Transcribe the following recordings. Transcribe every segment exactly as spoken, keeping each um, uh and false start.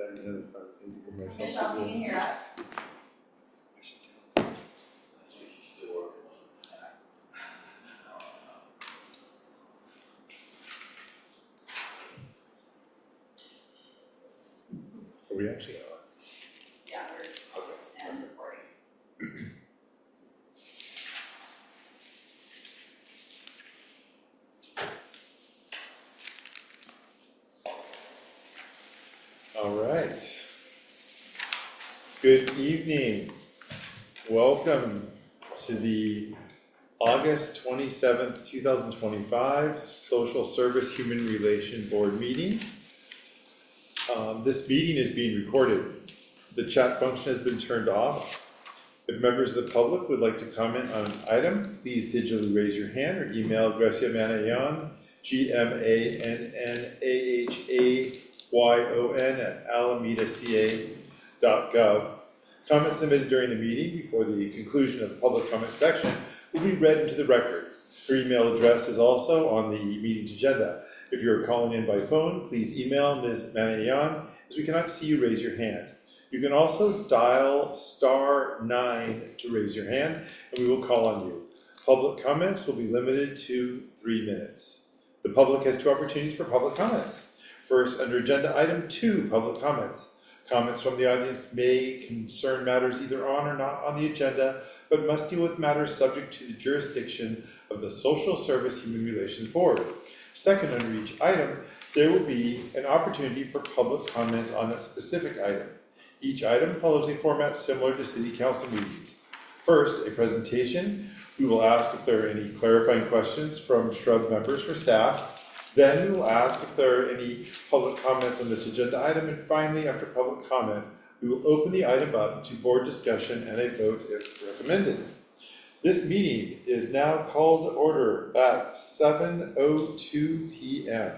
learned another fun thing to give myself. Michelle, can you hear us? I should tell you. That's what you should do working on. Are we actually on? Yeah, we're Okay. and recording. All right. Good evening. Welcome to the August twenty-seventh, two thousand twenty-five Social Service Human Relation Board meeting. Um, this meeting is being recorded. The chat function has been turned off. If members of the public would like to comment on an item, please digitally raise your hand or email Grecia Manayon, G M A N N A H A Y O N at alameda c a dot gov. Comments submitted during the meeting before the conclusion of the public comment section will be read into the record. Her email address is also on the meeting's agenda. If you are calling in by phone, please email Miz Manayon, as we cannot see you raise your hand. You can also dial star nine to raise your hand, and we will call on you. Public comments will be limited to three minutes. The public has two opportunities for public comments. First, under agenda item two, public comments. Comments from the audience may concern matters either on or not on the agenda, but must deal with matters subject to the jurisdiction of the Social Service Human Relations Board. Second, under each item, there will be an opportunity for public comment on that specific item. Each item follows a format similar to City Council meetings. First, a presentation. We will ask if there are any clarifying questions from Shrub members for staff. Then we will ask if there are any public comments on this agenda item, and finally, after public comment, we will open the item up to board discussion and a vote if recommended. This meeting is now called to order at seven oh two p m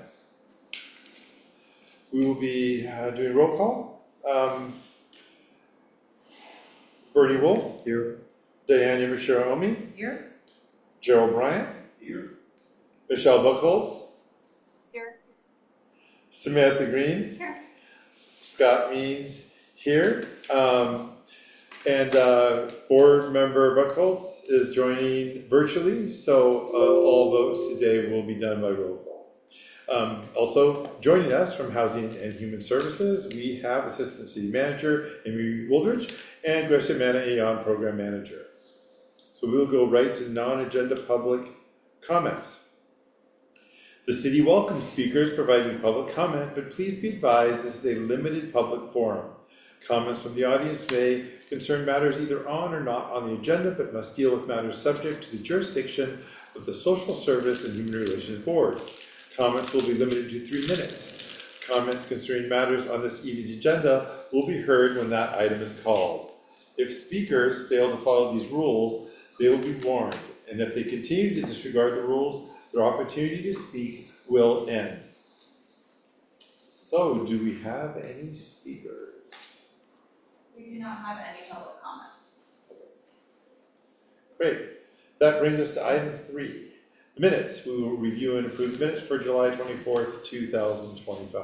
We will be uh, doing roll call. Um, Bernie Wolf. Here. Diane Yamashiro-Omi. Here? Gerald Bryant. Here. Michelle Buchholz. Here. Samantha Green. Here. Scott Means here. Um, and uh, board member Buchholz is joining virtually, so uh, all votes today will be done by roll call. Um, also joining us from Housing and Human Services, we have Assistant City Manager Amy Wooldridge and Grecia Manayon, Program Manager. So we will go right to non-agenda public comments. The city welcomes speakers providing public comment, but please be advised this is a limited public forum. Comments from the audience may concern matters either on or not on the agenda, but must deal with matters subject to the jurisdiction of the Social Service and Human Relations Board. Comments will be limited to three minutes. Comments concerning matters on this evening's agenda will be heard when that item is called. If speakers fail to follow these rules, they will be warned, and if they continue to disregard the rules, their opportunity to speak will end. So, do we have any speakers? We do not have any public comments. Great. That brings us to item three. The minutes. We will review and approve the minutes for July twenty-fourth, two thousand twenty-five.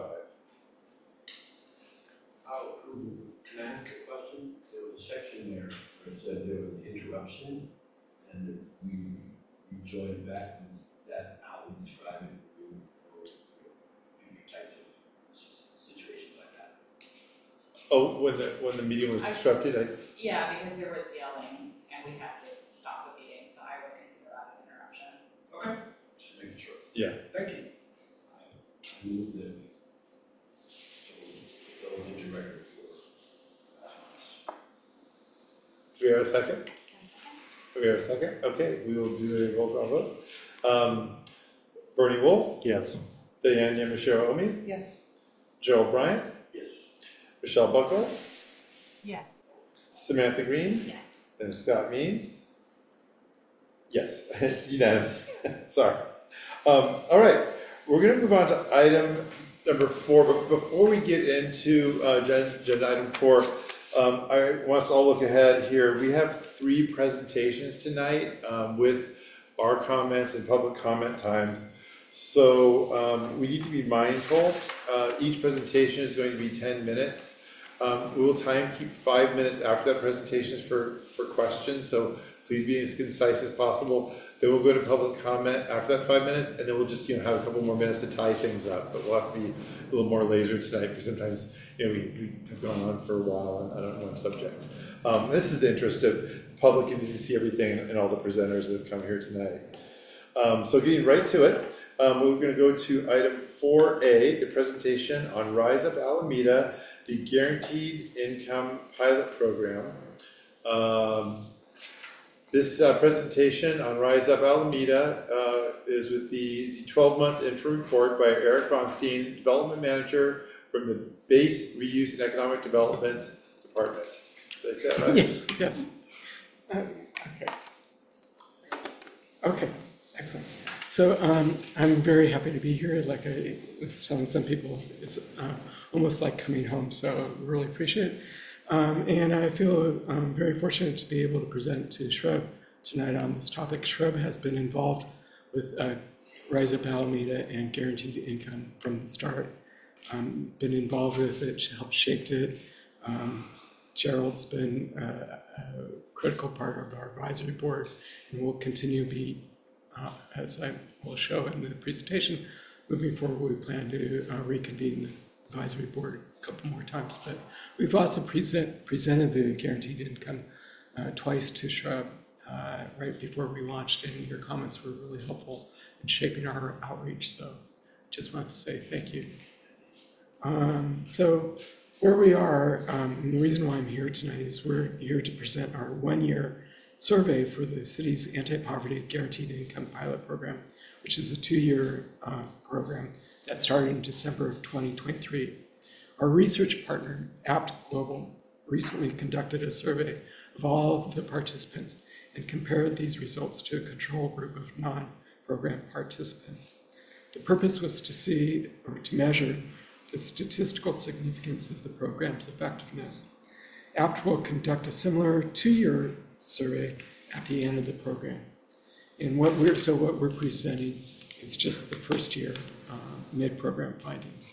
I'll approve. Can I ask a question? There was a section there where it said there was an interruption, and that we, we joined back with that, how we describe it for, for future types of s- situations like that. Oh, when the when the meeting was disrupted, I, Yeah, because there was yelling and we had to stop the meeting, so I would consider that an interruption. Okay. Just making sure. yeah. Thank you. I I move that we, so those into record for, uh, Do we have a second? Do we have a second? Okay, we will do a roll call vote. Um, Bernie Wolf, yes. Diane Yamashiro-Omi, Yes. Gerald Bryant, Yes. Michelle Buchholz, Yes. Samantha Green, Yes. and Scott Means. Yes, it's unanimous. Sorry. Um, all right, we're going to move on to item number four. But before we get into uh, agenda, agenda item four, um, I want us to all look ahead here. We have three presentations tonight um, with our comments and public comment times. So um, we need to be mindful, uh, each presentation is going to be ten minutes. Um, we will try and keep five minutes after that presentation for, for questions, so please be as concise as possible. Then we'll go to public comment after that five minutes, and then we'll just, you know, have a couple more minutes to tie things up. But we'll have to be a little more laser tonight, because sometimes, you know, we, we have gone on for a while on, on one subject. Um, this is the interest of the public and to see everything and all the presenters that have come here tonight. Um, so getting right to it, um, we're going to go to item four A, the presentation on Rise Up Alameda, the Guaranteed Income Pilot Program. Um, this uh, presentation on Rise Up Alameda uh, is with the twelve-month interim report by Eric Vonstein, Development Manager from the Base Reuse and Economic Development Department. Did I say that right? Yes, yes. Uh, okay. Okay, excellent. So um, I'm very happy to be here. Like I was telling some people, it's uh, almost like coming home, so really appreciate it. Um, and I feel um, very fortunate to be able to present to Shrub tonight on this topic. Shrub has been involved with uh, Rise Up Alameda and Guaranteed Income from the start. Um, been involved with it, helped shaped it. Um, Gerald's been uh, a critical part of our advisory board and will continue to be, uh, as I will show in the presentation. Moving forward, we plan to uh, reconvene the advisory board a couple more times, but we've also present, presented the guaranteed income uh, twice to Shrub uh, right before we launched, and your comments were really helpful in shaping our outreach, so just wanted to say thank you. Um, so where we are, um, and the reason why I'm here tonight is we're here to present our one-year survey for the city's anti-poverty guaranteed income pilot program, which is a two-year uh, program that started in December of twenty twenty-three. Our research partner, Apt Global, recently conducted a survey of all of the participants and compared these results to a control group of non-program participants. The purpose was to see, or to measure, the statistical significance of the program's effectiveness. Apt will conduct a similar two-year survey at the end of the program. And what we're, so what we're presenting is just the first year uh, mid-program findings.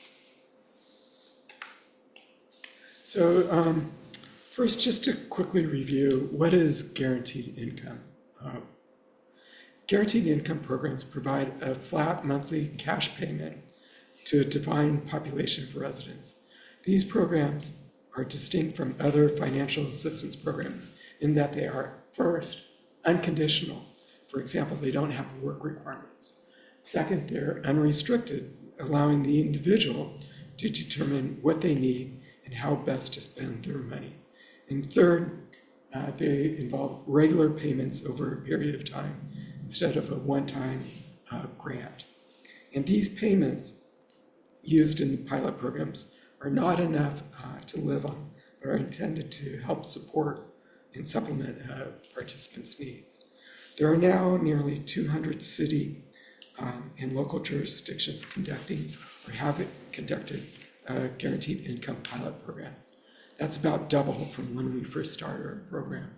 So um, first, just to quickly review, what is guaranteed income? Uh, guaranteed income programs provide a flat monthly cash payment to a defined population of residents. These programs are distinct from other financial assistance programs in that they are, first, unconditional. For example, they don't have work requirements. Second, they're unrestricted, allowing the individual to determine what they need and how best to spend their money. And third, uh, they involve regular payments over a period of time instead of a one-time uh, grant. And these payments used in the pilot programs are not enough uh, to live on, but are intended to help support and supplement uh, participants' needs. There are now nearly two hundred city um, and local jurisdictions conducting or have conducted uh, guaranteed income pilot programs. That's about double from when we first started our program.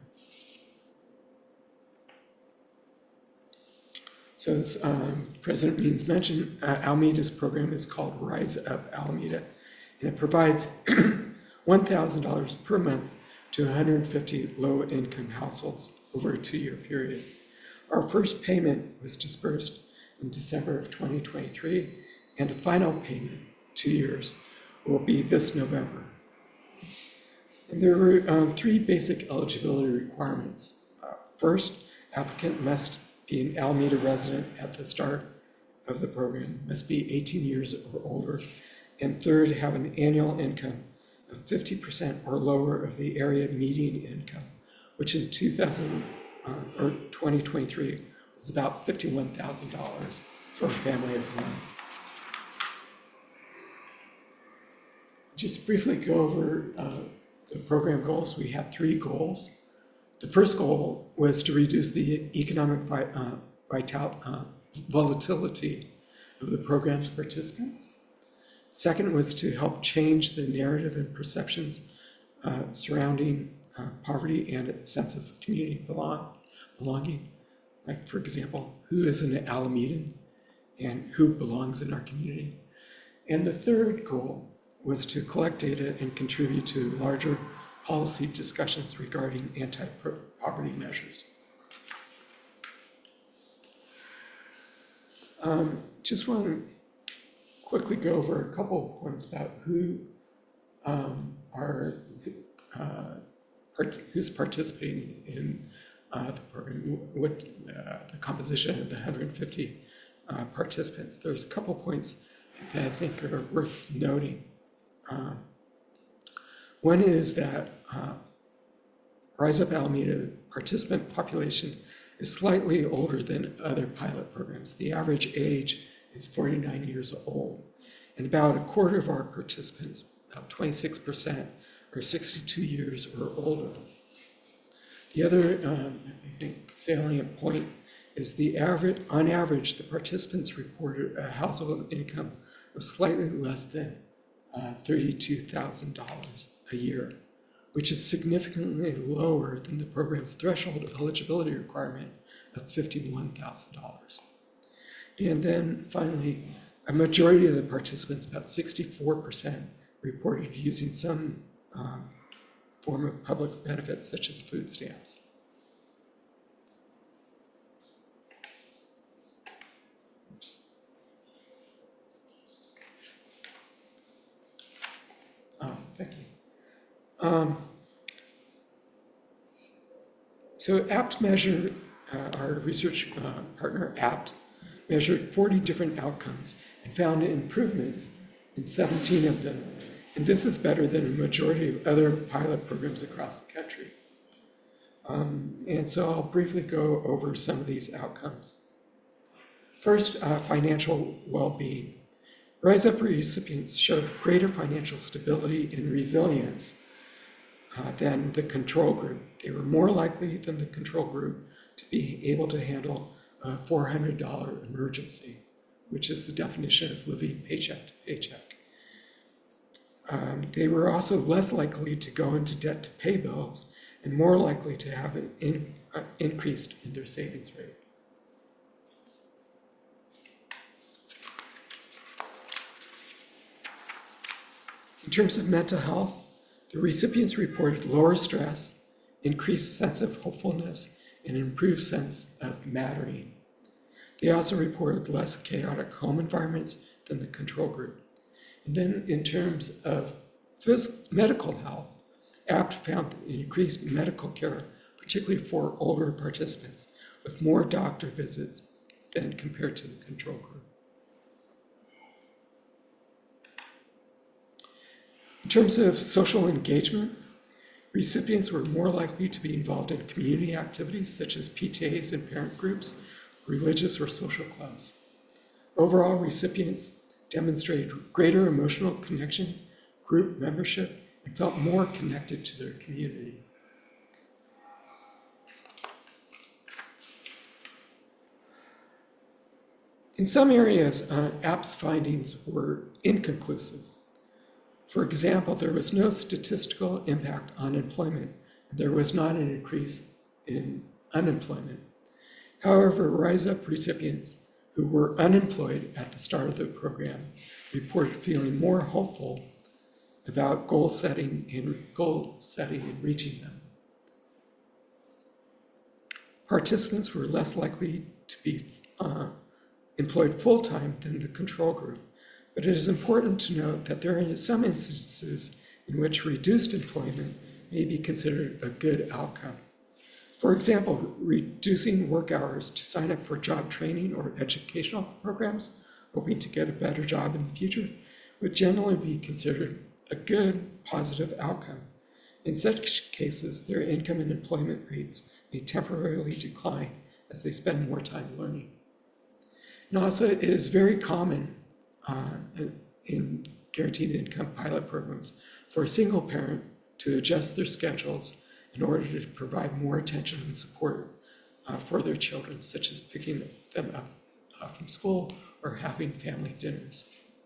So as um, President Means mentioned, uh, Alameda's program is called Rise Up Alameda, and it provides one thousand dollars per month to one hundred fifty low-income households over a two-year period. Our first payment was disbursed in December of twenty twenty-three, and the final payment, two years, will be this November. And there were um, three basic eligibility requirements. Uh, first, applicant must be an Alameda resident at the start of the program, must be eighteen years or older, and third, have an annual income of fifty percent or lower of the area median income, which in two thousand uh, or twenty twenty-three was about fifty-one thousand dollars for a family of one. Just briefly go over uh, the program goals. We had three goals. The first goal was to reduce the economic vi uh, vital uh, volatility of the program's participants. Second was to help change the narrative and perceptions uh, surrounding uh, poverty and a sense of community belong belonging. Like, for example, who is an Alamedan and who belongs in our community. And the third goal was to collect data and contribute to larger policy discussions regarding anti-poverty measures. Um, just want to quickly go over a couple of points about who um, are uh, part who's participating in uh, the program, what uh, the composition of the one hundred fifty uh, participants. There's a couple points that I think are worth noting. Um, one is that uh, Rise Up Alameda participant population is slightly older than other pilot programs. The average age is forty-nine years old, and about a quarter of our participants, about twenty-six percent, are sixty-two years or older. The other, um, I think, salient point is the average, on average, the participants reported a household income of slightly less than uh, thirty-two thousand dollars a year, which is significantly lower than the program's threshold eligibility requirement of fifty-one thousand dollars. And then finally, a majority of the participants, about sixty-four percent, reported using some um, form of public benefits such as food stamps. Oops. Oh, thank you. Um, so APT measured, uh, our research uh, partner APT, measured forty different outcomes and found improvements in seventeen of them. And this is better than a majority of other pilot programs across the country. Um, and so I'll briefly go over some of these outcomes. First, uh, financial well-being. Rise Up recipients showed greater financial stability and resilience uh, than the control group. They were more likely than the control group to be able to handle a four hundred dollar emergency, which is the definition of living paycheck to paycheck. Um, they were also less likely to go into debt to pay bills and more likely to have an in, uh, increase in their savings rate. In terms of mental health, the recipients reported lower stress, increased sense of hopefulness, and improved sense of mattering. They also reported less chaotic home environments than the control group. And then in terms of phys- medical health, APT found increased medical care, particularly for older participants, with more doctor visits than compared to the control group. In terms of social engagement, recipients were more likely to be involved in community activities such as P T As and parent groups, religious or social clubs. Overall, recipients demonstrated greater emotional connection, group membership, and felt more connected to their community. In some areas, uh, APT's findings were inconclusive. For example, there was no statistical impact on employment, and there was not an increase in unemployment. However, Rise Up recipients who were unemployed at the start of the program reported feeling more hopeful about goal setting and goal setting and reaching them. Participants were less likely to be uh, employed full-time than the control group, but it is important to note that there are some instances in which reduced employment may be considered a good outcome. For example, reducing work hours to sign up for job training or educational programs, hoping to get a better job in the future, would generally be considered a good, positive outcome. In such cases, their income and employment rates may temporarily decline as they spend more time learning. And also, it is very common uh, in guaranteed income pilot programs for a single parent to adjust their schedules in order to provide more attention and support uh, for their children, such as picking them up uh, from school or having family dinners.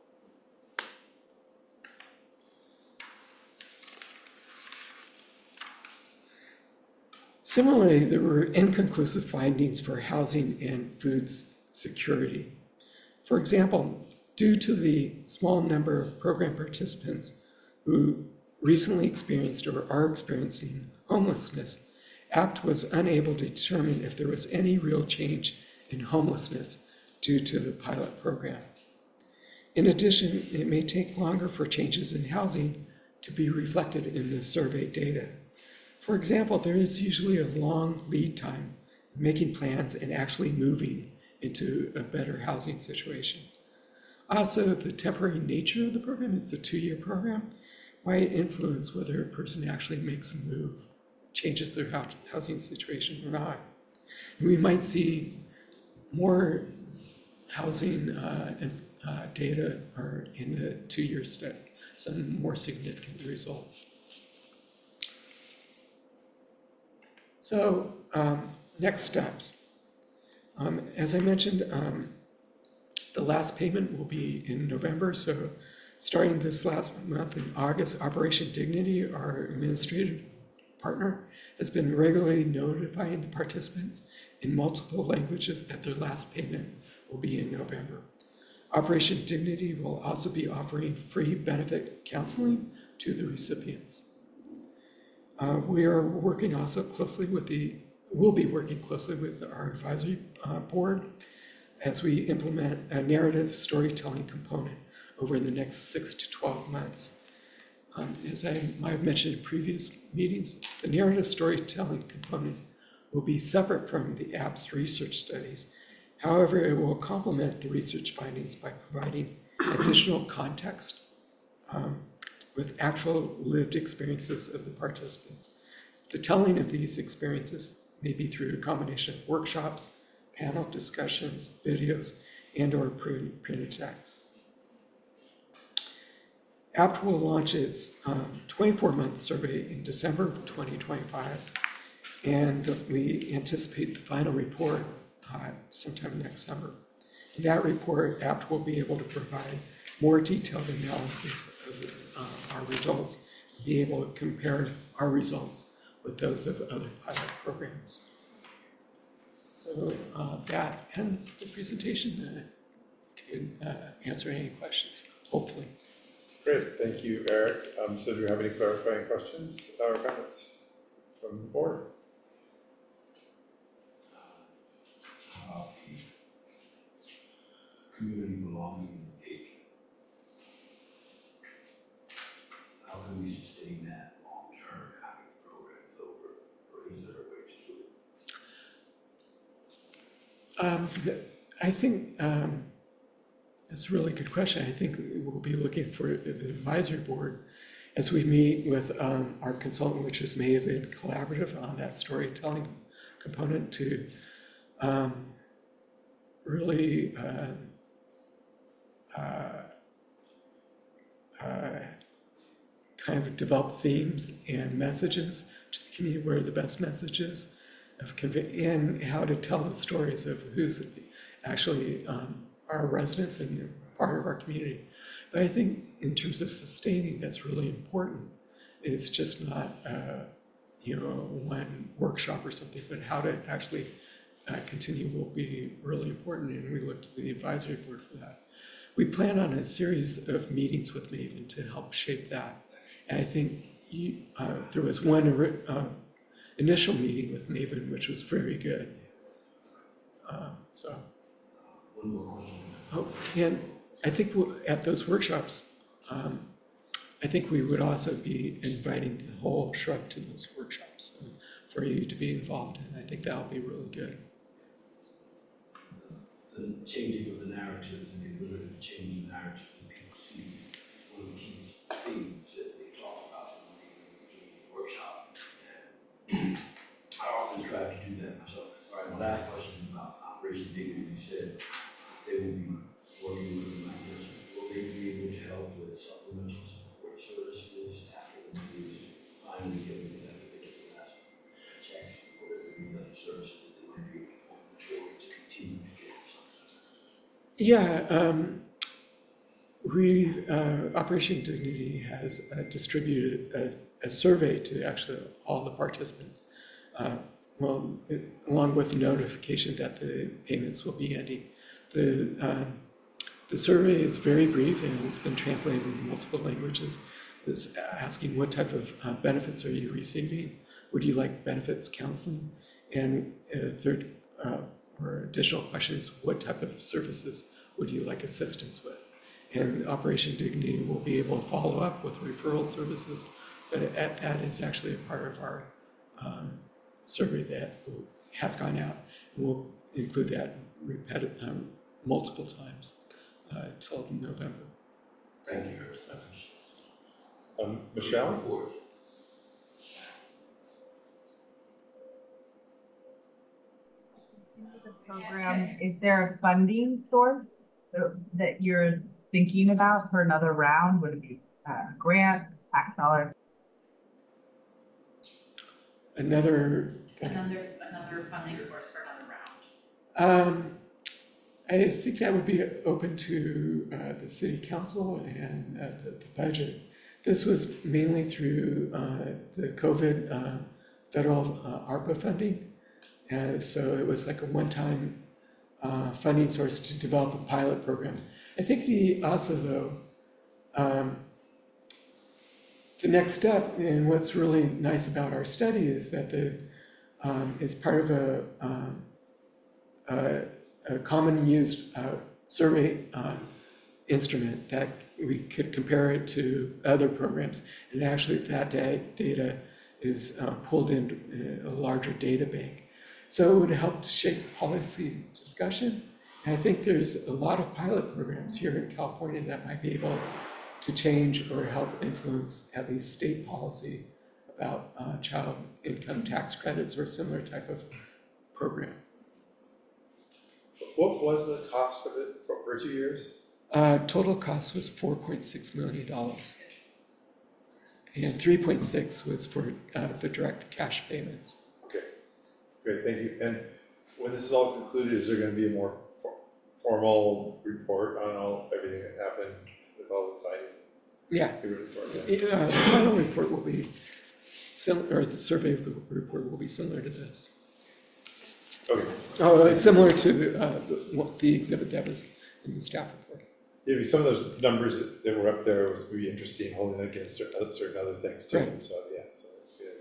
Similarly, there were inconclusive findings for housing and food security. For example, due to the small number of program participants who recently experienced or are experiencing homelessness, A P T was unable to determine if there was any real change in homelessness due to the pilot program. In addition, it may take longer for changes in housing to be reflected in the survey data. For example, there is usually a long lead time in making plans and actually moving into a better housing situation. Also, the temporary nature of the program, it's a two-year program, might influence whether a person actually makes a move, changes their housing situation or not. And we might see more housing uh, and, uh, data are in the two-year study, some more significant results. So um, next steps. Um, as I mentioned, um, the last payment will be in November, so starting this last month in August, Operation Dignity, our administrative partner, has been regularly notifying the participants in multiple languages that their last payment will be in November. Operation Dignity will also be offering free benefit counseling to the recipients. Uh, we are working also closely with the, we'll be working closely with our advisory uh, board as we implement a narrative storytelling component over the next six to twelve months. Um, as I might have mentioned in previous meetings, the narrative storytelling component will be separate from the A P T's research studies. However, it will complement the research findings by providing additional context um, with actual lived experiences of the participants. The telling of these experiences may be through a combination of workshops, panel discussions, videos, and or printed text. A P T will launch its twenty-four month survey in December of twenty twenty-five, and the, we anticipate the final report uh, sometime next summer. In that report, A P T will be able to provide more detailed analysis of uh, our results, be able to compare our results with those of other pilot programs. So uh, that ends the presentation. I can uh, answer any questions, hopefully. Great, thank you, Eric. Um, so do you have any clarifying questions or comments from the board? How about the community belonging and engagement? How can we sustain that long term after the program's over, or is there a way to do it? Um, I think um, that's a really good question. I think we'll be looking for the advisory board as we meet with um, our consultant, which is Maven Collaborative, on that storytelling component to um, really uh, uh, uh, kind of develop themes and messages to the community, where the best messages of convey and how to tell the stories of who's actually um, our residents and part of our community. But I think in terms of sustaining, that's really important. It's just not, uh, you know, one workshop or something, but how to actually uh, continue will be really important. And we look to the advisory board for that. We plan on a series of meetings with Maven to help shape that. And I think you, uh, there was one uh, initial meeting with Maven, which was very good. Uh, so. One more question. Oh, and I think we'll, at those workshops, um, I think we would also be inviting the whole shrub to those workshops uh, for you to be involved in. I think that'll be really good. The, the changing of the narratives and the ability to change the narratives that people see, one of the key themes that they talk about in the, in the workshop. And I often try to do that myself. All right, my last question is about Operation Dignity. You said they will be working with them, I guess. Will they be able to help with supplemental support services after the money is finally given, after they get the last check? Or are there any other services that they might be able to to continue to get some services? Yeah, um, we uh, Operation Dignity has uh, distributed a, a survey to actually all the participants. Uh, well, it, along with the notification that the payments will be ending. The um, the survey is very brief and it's been translated in multiple languages. It's asking what type of uh, benefits are you receiving? Would you like benefits counseling? And a third uh, or additional question is what type of services would you like assistance with? And Operation Dignity will be able to follow up with referral services, but at that it's actually a part of our um, survey that has gone out. We'll include that repeated um, multiple times uh, until November. Thank you. So, Um, Michelle? Report. The program, is there a funding source that- that you're thinking about for another round? Would it be a grant, tax dollar? Another. Another, another funding source for another round. Um, I think that would be open to uh, the city council and uh, the, the budget. This was mainly through uh, the COVID uh, federal uh, ARPA funding. And so it was like a one-time uh, funding source to develop a pilot program. I think the also though, um, the next step and what's really nice about our study is that the um, it's part of a, um, a, a common used uh, survey uh, instrument that we could compare it to other programs, and actually that da- data is uh, pulled in a larger data bank. So it would help to shape policy discussion. And I think there's a lot of pilot programs here in California that might be able to change or help influence at least state policy about uh, child income tax credits or a similar type of program. What was the cost of it for, for two years? Uh, total cost was four point six million dollars. And three point six was for uh, the direct cash payments. Okay, great, thank you. And when this is all concluded, is there going to be a more for, formal report on all everything that happened with all the findings? Yeah, The report, uh, yeah. the final report will be similar, or the survey report will be similar to this. Okay, Oh, it's similar to uh, the, what the exhibit that was in the staff report. yeah, because some of those numbers that, that were up there was really interesting, holding it against certain other, certain other things too. Right. So yeah, so that's good.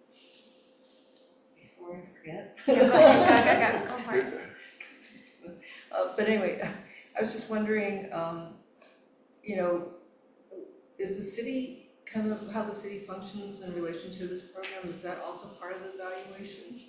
Before I forget. Yeah, go ahead, go, go, go, go for it. 'Cause I just moved. Uh, but anyway, I was just wondering, um, you know, is the city, kind of how the city functions in relation to this program, is that also part of the evaluation?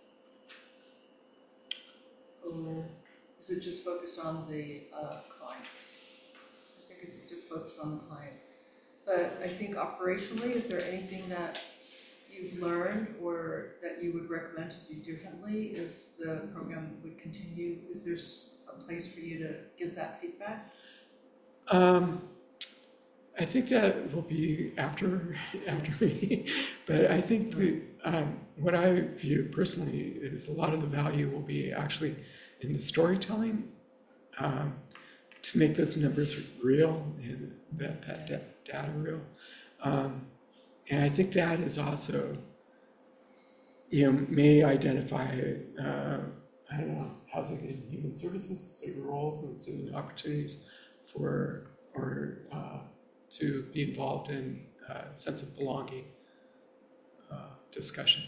Or is it just focused on the, uh, clients? I think it's just focused on the clients. But I think operationally, is there anything that you've learned or that you would recommend to do differently if the program would continue? Is there s- a place for you to give that feedback? Um, I think that will be after after me, but I think the, um, what I view personally is a lot of the value will be actually in the storytelling um, to make those numbers real and that that da- data real. Um, and I think that is also, you know, may identify, uh, I don't know, housing and human services, certain roles and certain opportunities for, or uh, to be involved in a sense of belonging uh, discussion.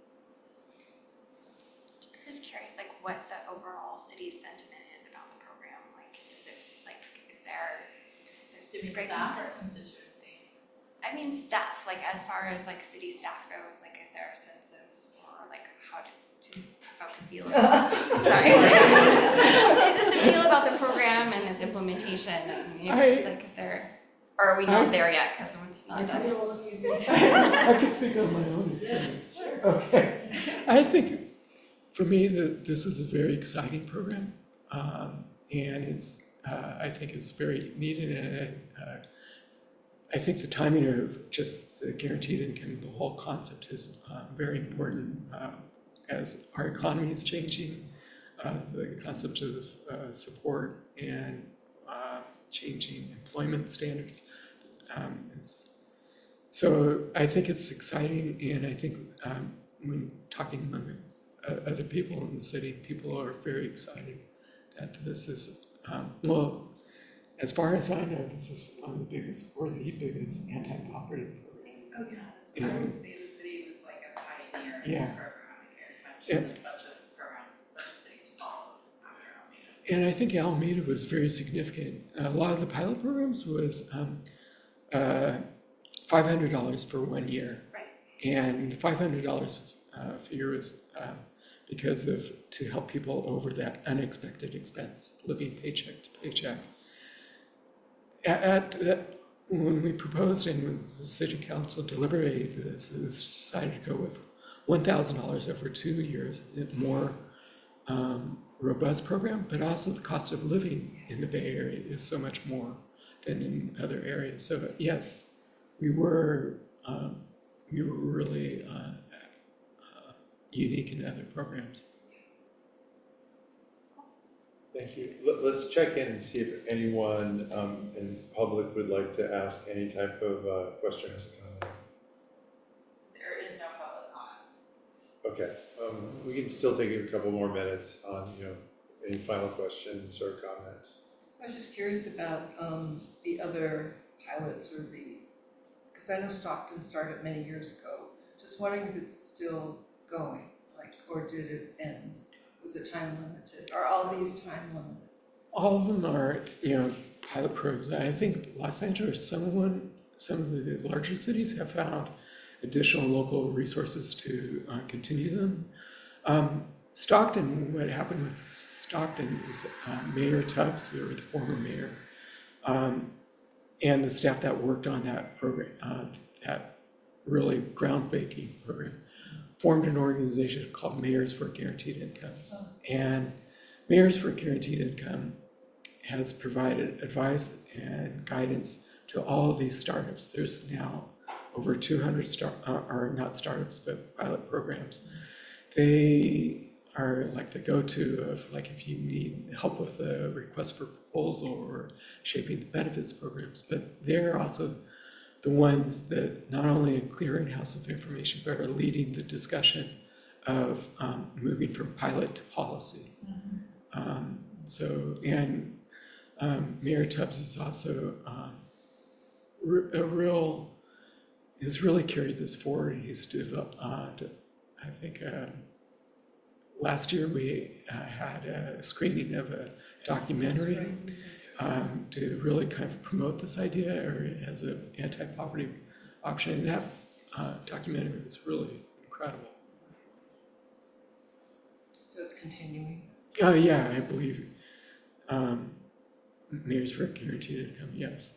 Just curious, like what the overall city's sentiment is about the program. Like, does it, like, is there, there's Do you mean great staff comfort- or constituency? I mean, staff, like as far as like city staff goes, like is there a sense of, or like how do, do folks feel about, sorry. How does it feel about the program and its implementation? And, you know, I- like, is there, or are we not I- there yet because it's not done? I can speak on my own experience. Okay. I think for me, that this is a very exciting program. Um, and it's, uh, I think it's very needed. And uh, I think the timing of just the guaranteed income, the whole concept is uh, very important uh, as our economy is changing, uh, the concept of uh, support and uh, changing employment standards. Um, is, so I think it's exciting, and I think um, when talking among uh, other people in the city, people are very excited that this is, um, well, as far as I know, this is one of the biggest, or the biggest anti-poverty program. Oh, yeah, this, I would say the city was like a pioneer in this Yeah. program, like Eric mentioned, a bunch of programs, a bunch of cities followed after Alameda. And I think Alameda was very significant. A lot of the pilot programs was um, uh, five hundred dollars for one year. Right. And the five hundred dollars uh, figure was uh, because of, to help people over that unexpected expense, living paycheck to paycheck. At, at that, when we proposed and when the city council deliberated this, it was decided to go with one thousand dollars over two years, a more um, robust program, but also the cost of living in the Bay Area is so much more than in other areas. So yes, we were um, we were really uh, uh, unique in other programs. Thank you. Let, let's check in and see if anyone um, in public would like to ask any type of uh, question as a comment. There is no public comment. Okay, um, we can still take a couple more minutes on, you know, any final questions or comments. I was just curious about um the other pilots or the, because I know Stockton started many years ago. Just wondering if it's still going, like, or did it end? Was it time limited? Are all these time limited? All of them are, you know, pilot programs. I think Los Angeles, someone, some of the larger cities have found additional local resources to uh, continue them. Um, Stockton, what happened with Stockton is uh, Mayor Tubbs, or the former mayor, um, and the staff that worked on that program, uh, that really groundbreaking program, formed an organization called Mayors for Guaranteed Income. And Mayors for Guaranteed Income has provided advice and guidance to all of these startups. There's now over two hundred start, uh, or not startups, but pilot programs. They are like the go-to of, like, if you need help with a request for proposal or shaping the benefits programs, but they're also the ones that not only a clearinghouse of information, but are leading the discussion of um, moving from pilot to policy. Mm-hmm. Um, so, and um, Mayor Tubbs is also um, a real, has really carried this forward. He's developed, uh, I think, uh, last year we uh, had a screening of a documentary um, to really kind of promote this idea, or as an anti-poverty option. And that uh, documentary was really incredible. So it's continuing? Oh, yeah, I believe um, Mayors for Guaranteed Income, yes.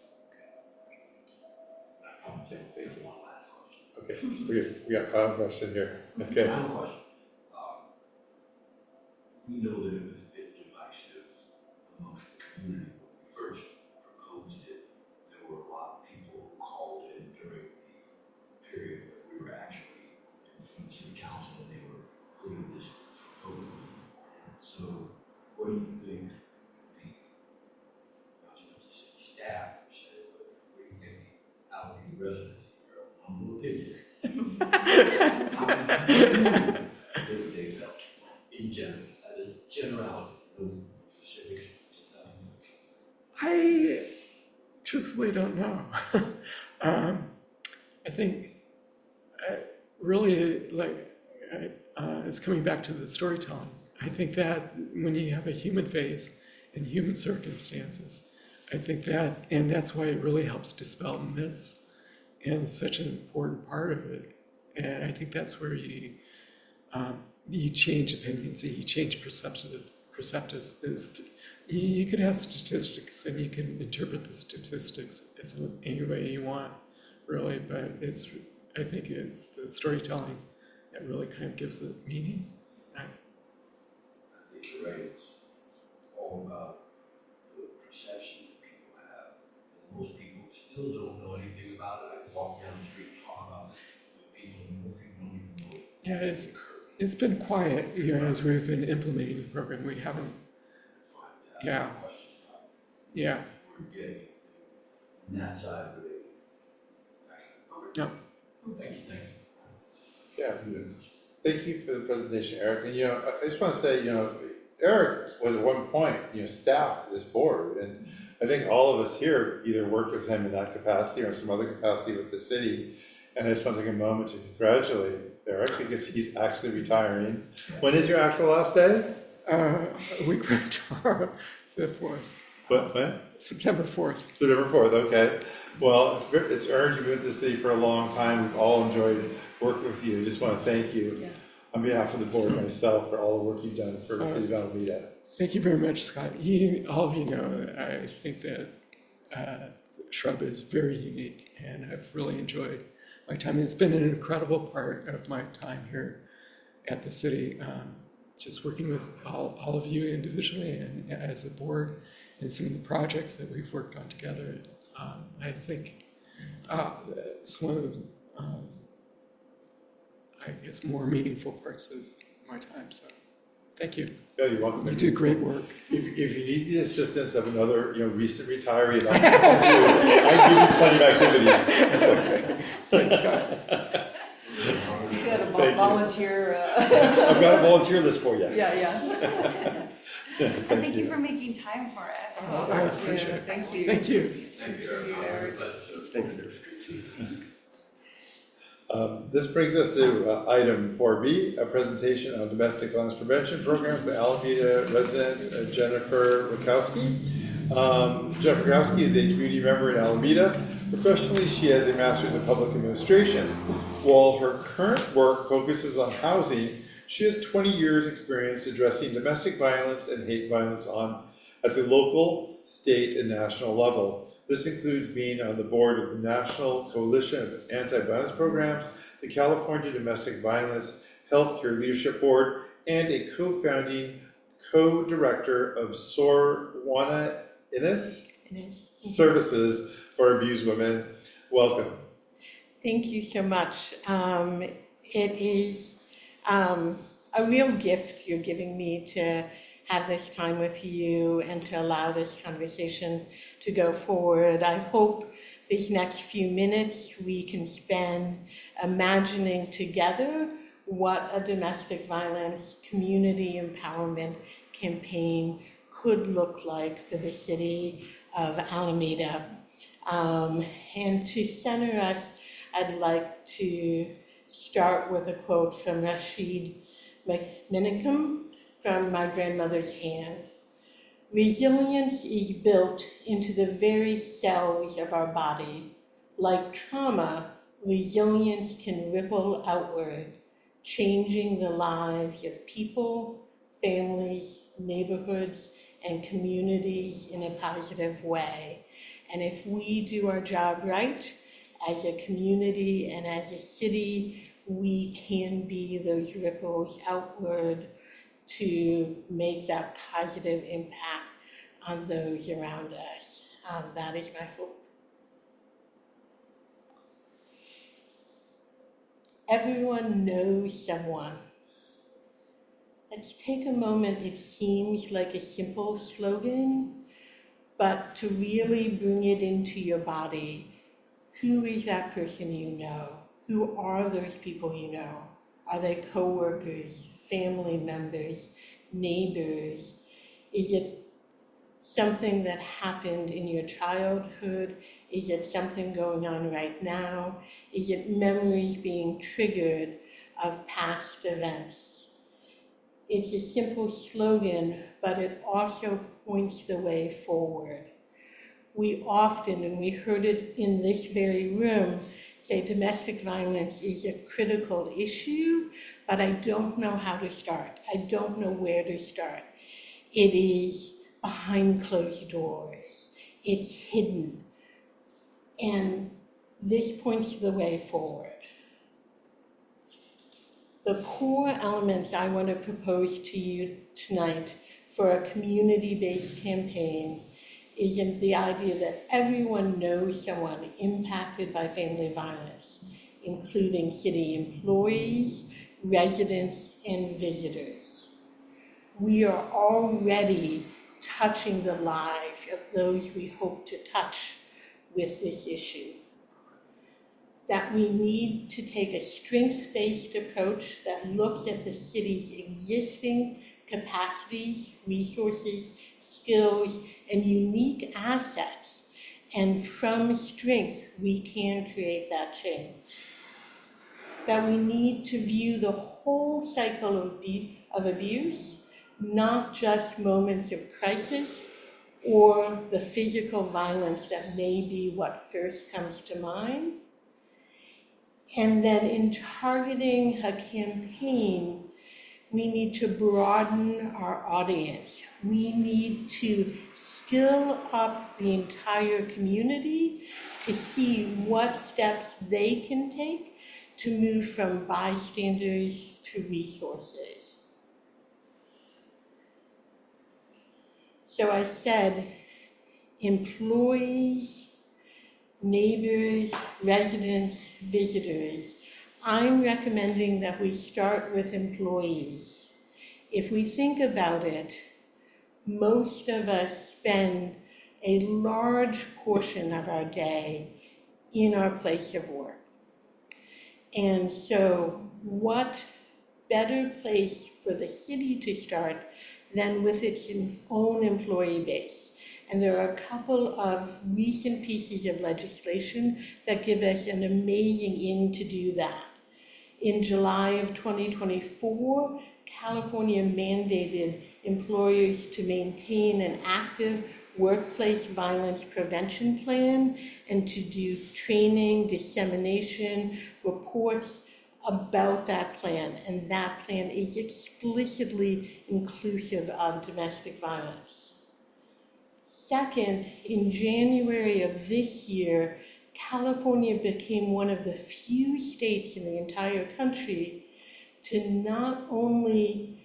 I'll take, thank you, one last question. Okay, we got, we got final question here. Okay. Final question. Um, we know that it was a bit divisive amongst the community when we first proposed it. There were a lot of people who called in during the period when we were actually in front of city council and they were putting this for vote. And so, what do you think the, not so much the city staff per se, but what do you think the Alameda residents, in your humble opinion, how they, they felt in general, as a generality, no specifics to that? I truthfully don't know. um, I think uh, really, like, uh, it's coming back to the storytelling. I think that when you have a human face and human circumstances, I think that, and that's why it really helps dispel myths, and it's such an important part of it. And I think that's where you um, you change opinions, and you change perceptive perceptives. Is you, you can have statistics, and you can interpret the statistics as any way you want, really. But it's, I think it's the storytelling that really kind of gives it meaning. I, I think you're right, it's all about the perception that people have. And most people still don't know anything about it. I walk down the street and talk about this with people, and more people don't even know it. Yeah, it's, it's been quiet, you know, as we've been implementing the program. We haven't, yeah, yeah. We're getting on that side of it. No. Thank you, thank you. Yeah, thank you for the presentation, Eric. And, you know, I just want to say, you know, Eric was at one point, you know, staff this board, and I think all of us here either worked with him in that capacity or in some other capacity with the city. And I just want to take a moment to congratulate Eric because he's actually retiring. When is your actual last day? Uh, a week from tomorrow, the fourth, What, when? September fourth. September fourth, okay. Well, it's, ver- it's earned, you've been with the city for a long time, we've all enjoyed working with you, just want to thank you Yeah. on behalf of the board and myself for all the work you've done for the city of Alameda. Thank you very much, Scott. You, all of you know, I think that uh, Shrub is very unique, and I've really enjoyed my time. It's been an incredible part of my time here at the city, um, just working with all, all of you individually and as a board, and some of the projects that we've worked on together. Um, I think uh, it's one of the, uh, I guess, more meaningful parts of my time. So, thank you. Yeah, you're welcome. You do great work. If, if you need the assistance of another, you know, recent retiree, I'll I give you plenty of activities. It's okay. Thanks, Scott. He's got a Thank vol- you. volunteer, I've uh, got a volunteer list for you. yeah, yeah. And thank you for making time for us. Oh, I yeah, appreciate it. Thank you. Thank you. Thank you, Eric. Thanks, Um, this brings us to uh, item four B, a presentation on domestic violence prevention programs by Alameda resident uh, Jennifer Rakowski. Um, Jennifer Rakowski is a community member in Alameda. Professionally, she has a master's in public administration. While her current work focuses on housing, she has twenty years experience addressing domestic violence and hate violence on at the local, state, and national level. This includes being on the board of the National Coalition of Anti-Violence Programs, the California Domestic Violence Healthcare Leadership Board, and a co-founding co-director of Sorwana Innes Services for Abused Women. Welcome. Thank you so much. Um, it is um, a real gift you're giving me to have this time with you and to allow this conversation to go forward. I hope these next few minutes we can spend imagining together what a domestic violence community empowerment campaign could look like for the city of Alameda. Um, and to center us, I'd like to start with a quote from Rashid Menachem from My Grandmother's Hand. Resilience is built into the very cells of our body. Like trauma, resilience can ripple outward, changing the lives of people, families, neighborhoods, and communities in a positive way. And if we do our job right, as a community and as a city, we can be those ripples outward to make that positive impact on those around us. Um, that is my hope. Everyone knows someone. Let's take a moment. It seems like a simple slogan, but to really bring it into your body, who is that person you know? Who are those people you know? Are they coworkers, family members, neighbors? Is it something that happened in your childhood? Is it something going on right now? Is it memories being triggered of past events? It's a simple slogan, but it also points the way forward. We often, and we heard it in this very room, say domestic violence is a critical issue, but I don't know how to start. I don't know where to start. It is behind closed doors. It's hidden. And this points the way forward. The core elements I want to propose to you tonight for a community-based campaign is in the idea that everyone knows someone impacted by family violence, including city employees, residents, and visitors. We are already touching the lives of those we hope to touch with this issue. That we need to take a strengths-based approach that looks at the city's existing capacities, resources, skills, and unique assets. And from strength, we can create that change. That we need to view the whole cycle of, abu- of abuse, not just moments of crisis or the physical violence that may be what first comes to mind. And then in targeting a campaign, we need to broaden our audience. We need to skill up the entire community to see what steps they can take to move from bystanders to resources. So I said, employees, neighbors, residents, visitors. I'm recommending that we start with employees. If we think about it, most of us spend a large portion of our day in our place of work. And so what better place for the city to start than with its own employee base? And there are a couple of recent pieces of legislation that give us an amazing in to do that. In July of twenty twenty-four, California mandated employers to maintain an active workplace violence prevention plan and to do training, dissemination, reports about that plan. And that plan is explicitly inclusive of domestic violence. Second, in January of this year, California became one of the few states in the entire country to not only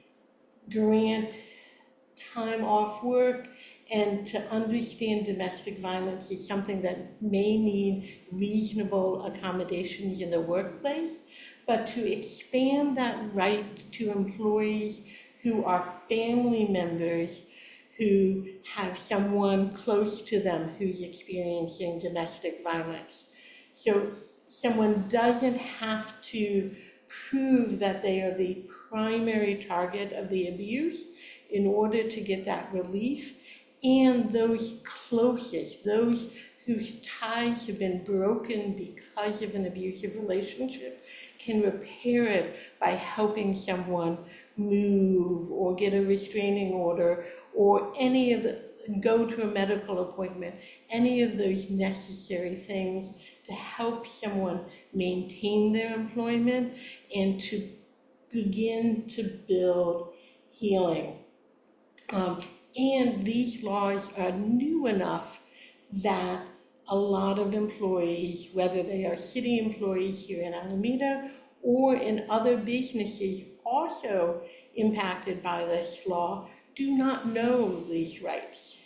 grant time off work and to understand domestic violence is something that may need reasonable accommodations in the workplace, but to expand that right to employees who are family members who have someone close to them who's experiencing domestic violence. So someone doesn't have to prove that they are the primary target of the abuse in order to get that relief. And those closest, those whose ties have been broken because of an abusive relationship, can repair it by helping someone move or get a restraining order or any of the, go to a medical appointment, any of those necessary things to help someone maintain their employment and to begin to build healing. Um, and these laws are new enough that a lot of employees, whether they are city employees here in Alameda or in other businesses also impacted by this law, do not know these rights.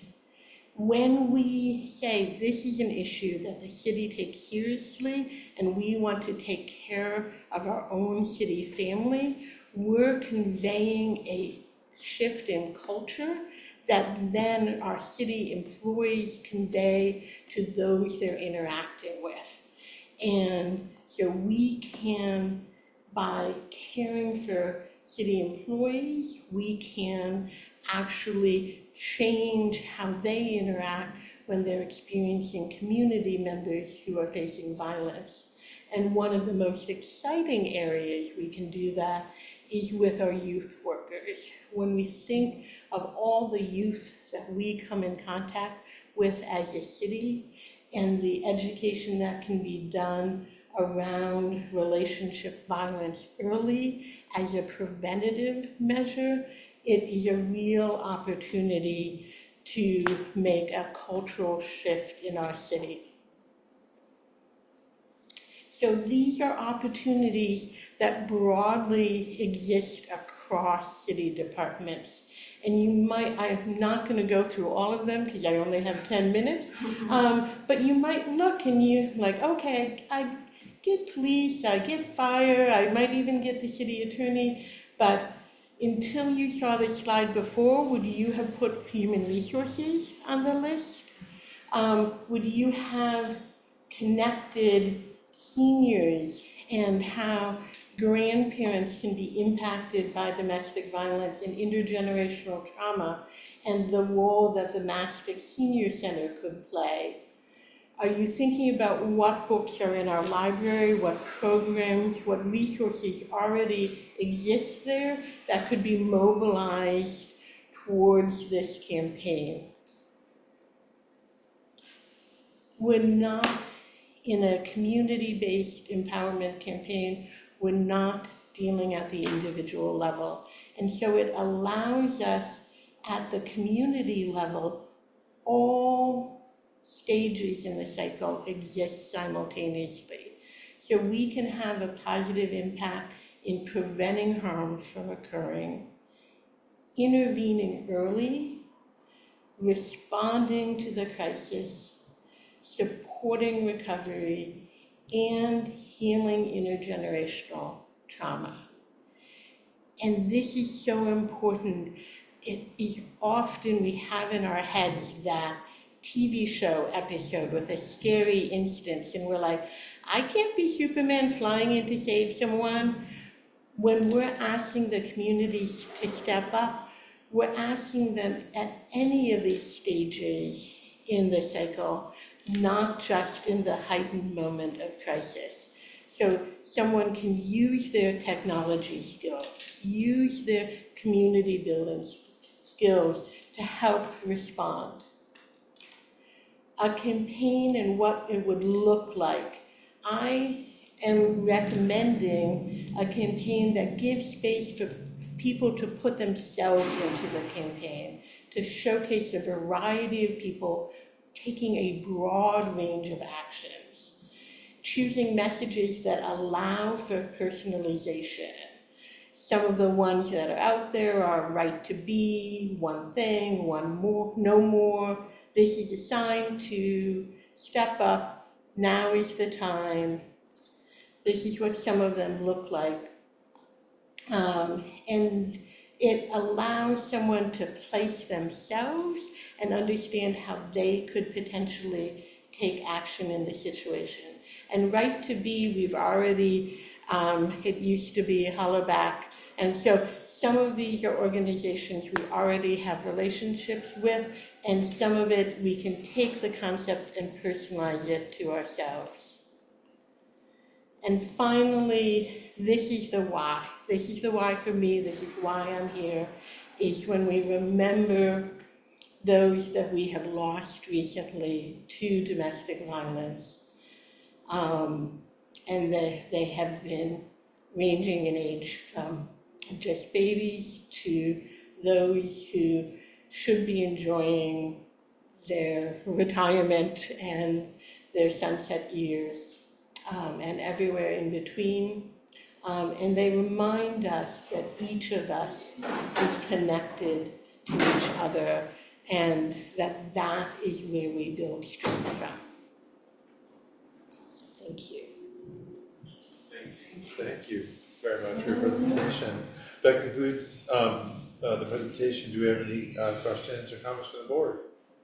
When we say this is an issue that the city takes seriously and we want to take care of our own city family, we're conveying a shift in culture that then our city employees convey to those they're interacting with. And so we can, by caring for city employees, we can actually change how they interact when they're experiencing community members who are facing violence. And one of the most exciting areas we can do that is with our youth workers. When we think of all the youth that we come in contact with as a city and the education that can be done around relationship violence early as a preventative measure, it is a real opportunity to make a cultural shift in our city. So these are opportunities that broadly exist across city departments. And you might, I'm not going to go through all of them because I only have ten minutes, um, but you might look and you like, okay, I get police, I get fire, I might even get the city attorney, but until you saw the slide before, would you have put human resources on the list? Um, would you have connected seniors and how grandparents can be impacted by domestic violence and intergenerational trauma, and the role that the Mastic Senior Center could play. Are you thinking about what books are in our library, what programs, what resources already exist there that could be mobilized towards this campaign? We're not in a community-based empowerment campaign. We're not dealing at the individual level. And so it allows us at the community level, all stages in the cycle exist simultaneously. So we can have a positive impact in preventing harm from occurring, intervening early, responding to the crisis, supporting recovery, and healing intergenerational trauma. And this is so important. It is often we have in our heads that T V show episode with a scary instance, and we're like, I can't be Superman flying in to save someone. When we're asking the communities to step up, we're asking them at any of these stages in the cycle, not just in the heightened moment of crisis. So someone can use their technology skills, use their community building skills to help respond. A campaign and what it would look like. I am recommending a campaign that gives space for people to put themselves into the campaign, to showcase a variety of people taking a broad range of actions, choosing messages that allow for personalization. Some of the ones that are out there are right to be, one thing, one more, no more. This is a sign to step up. Now is the time. This is what some of them look like. Um, and it allows someone to place themselves and understand how they could potentially take action in the situation. And right to be, we've already, um, it used to be Hollaback. And so some of these are organizations we already have relationships with, and some of it we can take the concept and personalize it to ourselves. And finally, this is the why. This is the why for me, this is why I'm here, is when we remember those that we have lost recently to domestic violence. Um, and they, they have been ranging in age from just babies to those who should be enjoying their retirement and their sunset years, um, and everywhere in between. Um, and they remind us that each of us is connected to each other, and that that is where we build strength from. So thank you. Thank you very much for your presentation. That concludes um, uh, the presentation. Do we have any uh, questions or comments from the board?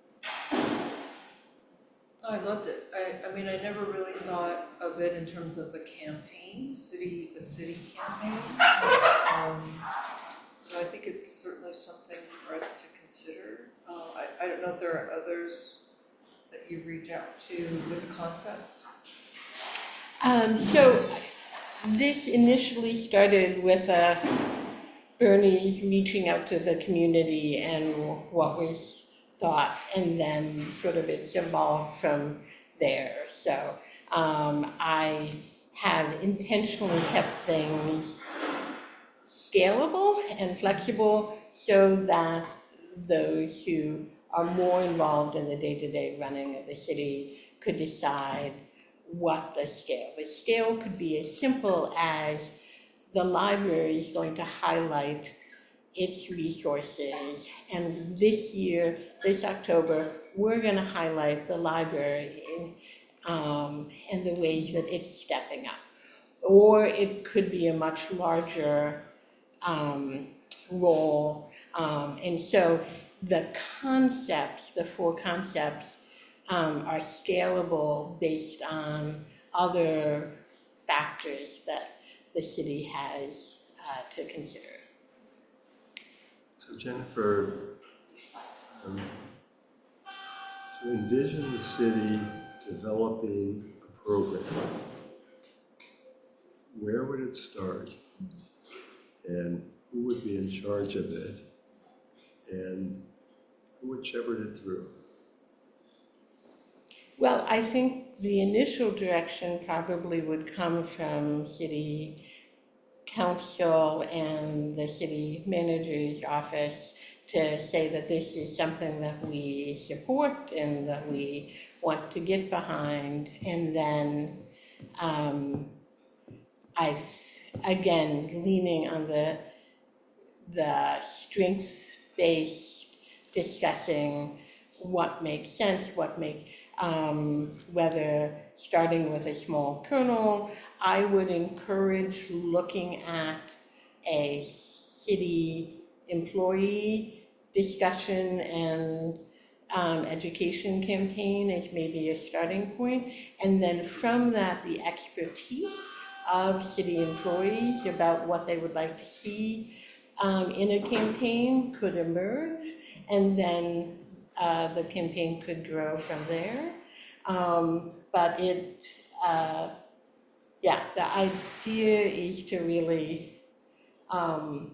I loved it. I, I mean, I never really thought of it in terms of a campaign, city, a city campaign. Um, so I think it's certainly something for us to consider. Uh, I, I don't know if there are others that you reach out to with the concept. Um, so this initially started with uh, Bernie reaching out to the community and what was thought, and then sort of it's evolved from there. So um, I have intentionally kept things scalable and flexible so that those who are more involved in the day-to-day running of the city could decide what the scale. The scale could be as simple as the library is going to highlight its resources, and this year, this October, we're going to highlight the library in, um, and the ways that it's stepping up. Or it could be a much larger um, role, um, and so the concepts, the four concepts, um, are scalable based on other factors that the city has uh, to consider. So Jennifer, um, to envision the city developing a program, where would it start? And who would be in charge of it? And who would shepherd it through? Well, I think the initial direction probably would come from city council and the city manager's office to say that this is something that we support and that we want to get behind. And then um, I, again, leaning on the, the strengths-based discussing what makes sense, what make, um, whether starting with a small kernel. I would encourage looking at a city employee discussion and um, education campaign as maybe a starting point. And then from that, the expertise of city employees about what they would like to see um, in a campaign could emerge. And then uh, the campaign could grow from there. Um, but it, uh, yeah, the idea is to really um,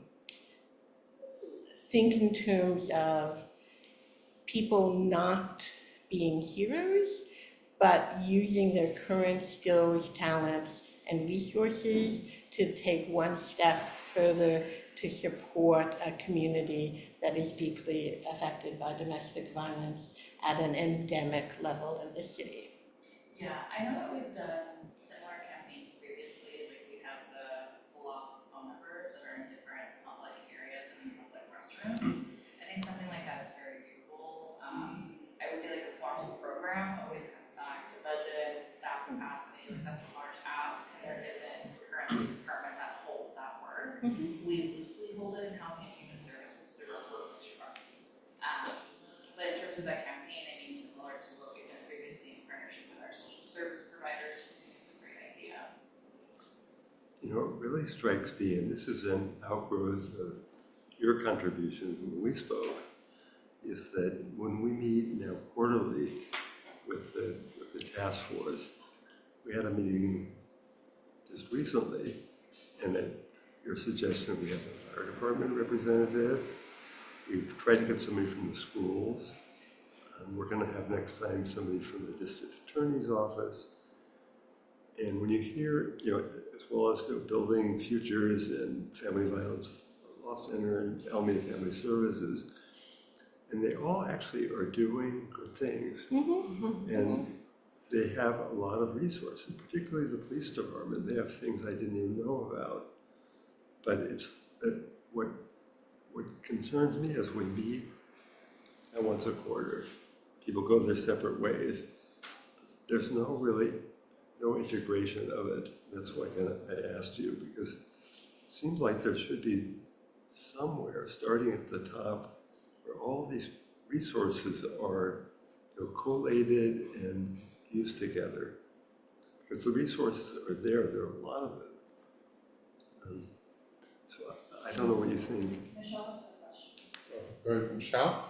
think in terms of people not being heroes, but using their current skills, talents, and resources to take one step further to support a community that is deeply affected by domestic violence at an endemic level in the city. Yeah, I know that we've done similar campaigns previously, like we have the pull-off phone numbers that are in different public areas and public restrooms. I think something like that is very doable. Um, I would say like a formal program always comes back to budget, staff capacity, like that's a large ask, and there isn't currently a department that holds that work. Mm-hmm. We loosely hold it in Housing and Human Services through our work structure. Um, but in terms of that campaign, I mean, similar to what we've done previously in partnership with our social service providers, I think it's a great idea. You know, it really strikes me, and this is an outgrowth of your contributions when we spoke, is that when we meet now quarterly with the, with the task force, we had a meeting just recently, and at your suggestion, we have a fire department representative. We've tried to get somebody from the schools. Um, we're going to have next time somebody from the district attorney's office. And when you hear, you know, as well as the Building Futures and Family Violence Law Center and Alameda Family Services, and they all actually are doing good things. Mm-hmm. And they have a lot of resources, particularly the police department. They have things I didn't even know about. But it's that what what concerns me is we meet at once a quarter. People go their separate ways. There's no really no integration of it. That's why kind of I asked you, because it seems like there should be somewhere starting at the top where all these resources are, you know, collated and used together. Because the resources are there, there are a lot of it. Um, so I, I don't know what you think. Michelle has a question. Go ahead, Michelle?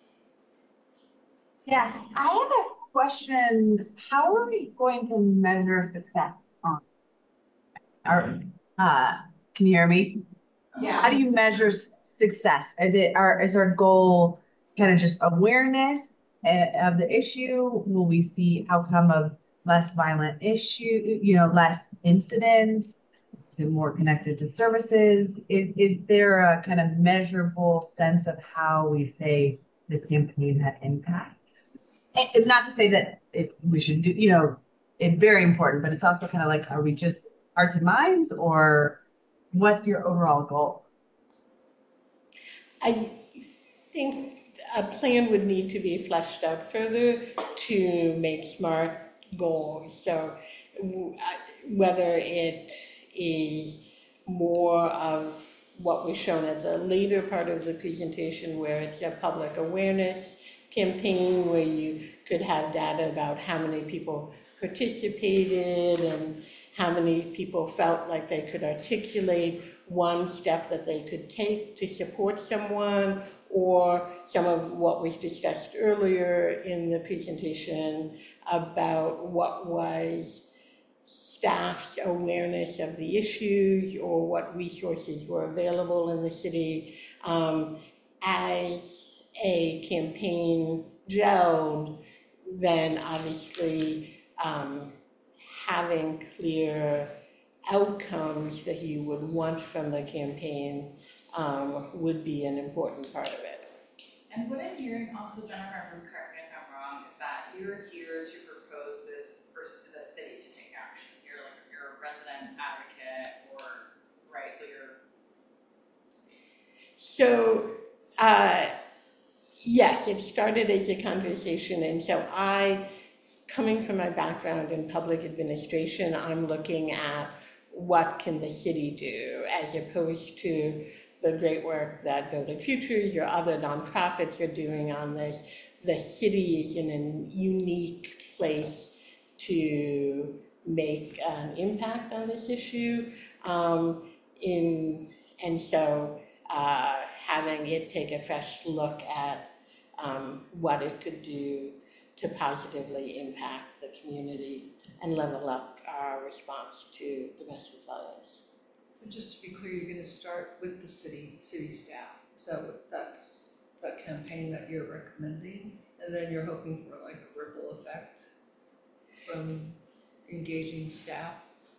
Yes, I have a question. How are we going to measure success on? Are, uh, can you hear me? Yeah. How do you measure s- success? Is it our, is our goal kind of just awareness uh, of the issue? Will we see outcome of less violent issue, you know, less incidents? Is it more connected to services? Is, is there a kind of measurable sense of how we say this campaign had impact? And, and not to say that it, we should do, you know, it's very important, but it's also kind of like, are we just hearts and minds, or what's your overall goal? I think a plan would need to be fleshed out further to make SMART goals. So w- I- whether it is more of what was shown at the later part of the presentation, where it's a public awareness campaign where you could have data about how many people participated and how many people felt like they could articulate one step that they could take to support someone, or some of what was discussed earlier in the presentation about what was staff's awareness of the issues or what resources were available in the city. Um, as a campaign gelled, then obviously um, having clear outcomes that you would want from the campaign um, would be an important part of it. And what I'm hearing also, Jennifer, and please correct me if I'm wrong, is that you're here to propose this for s- the city to take action. You're like, you're a resident advocate, or, right, so you're. So, uh, yes, it started as a conversation, and so I, coming from my background in public administration, I'm looking at what can the city do as opposed to the great work that Building Futures or other nonprofits are doing on this. The city is in a unique place to make an impact on this issue. Um, in, and so uh, having it take a fresh look at um, what it could do to positively impact the community and level up our response to domestic violence. But just to be clear, you're gonna start with the city, city staff. Is that what, that's that campaign that you're recommending? And then you're hoping for like a ripple effect from engaging staff?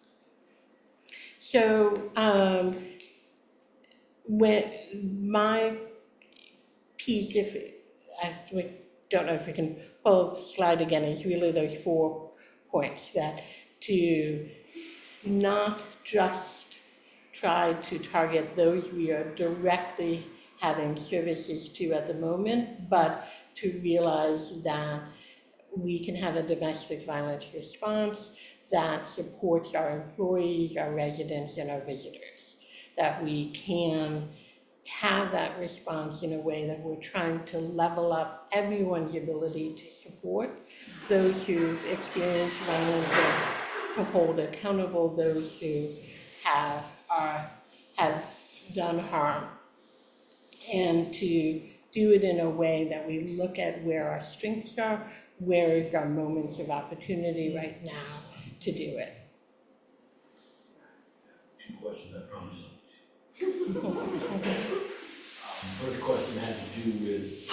So um, when my piece, if I don't know if we can pull the slide again, is really those four points, that to not just try to target those we are directly having services to at the moment, but to realize that we can have a domestic violence response that supports our employees, our residents, and our visitors. That we can have that response in a way that we're trying to level up everyone's ability to support those who've experienced violence, and to hold accountable those who have are have done harm, and to do it in a way that we look at where our strengths are, where is our moments of opportunity right now to do it. Two questions, I promise. Um, first question had to do with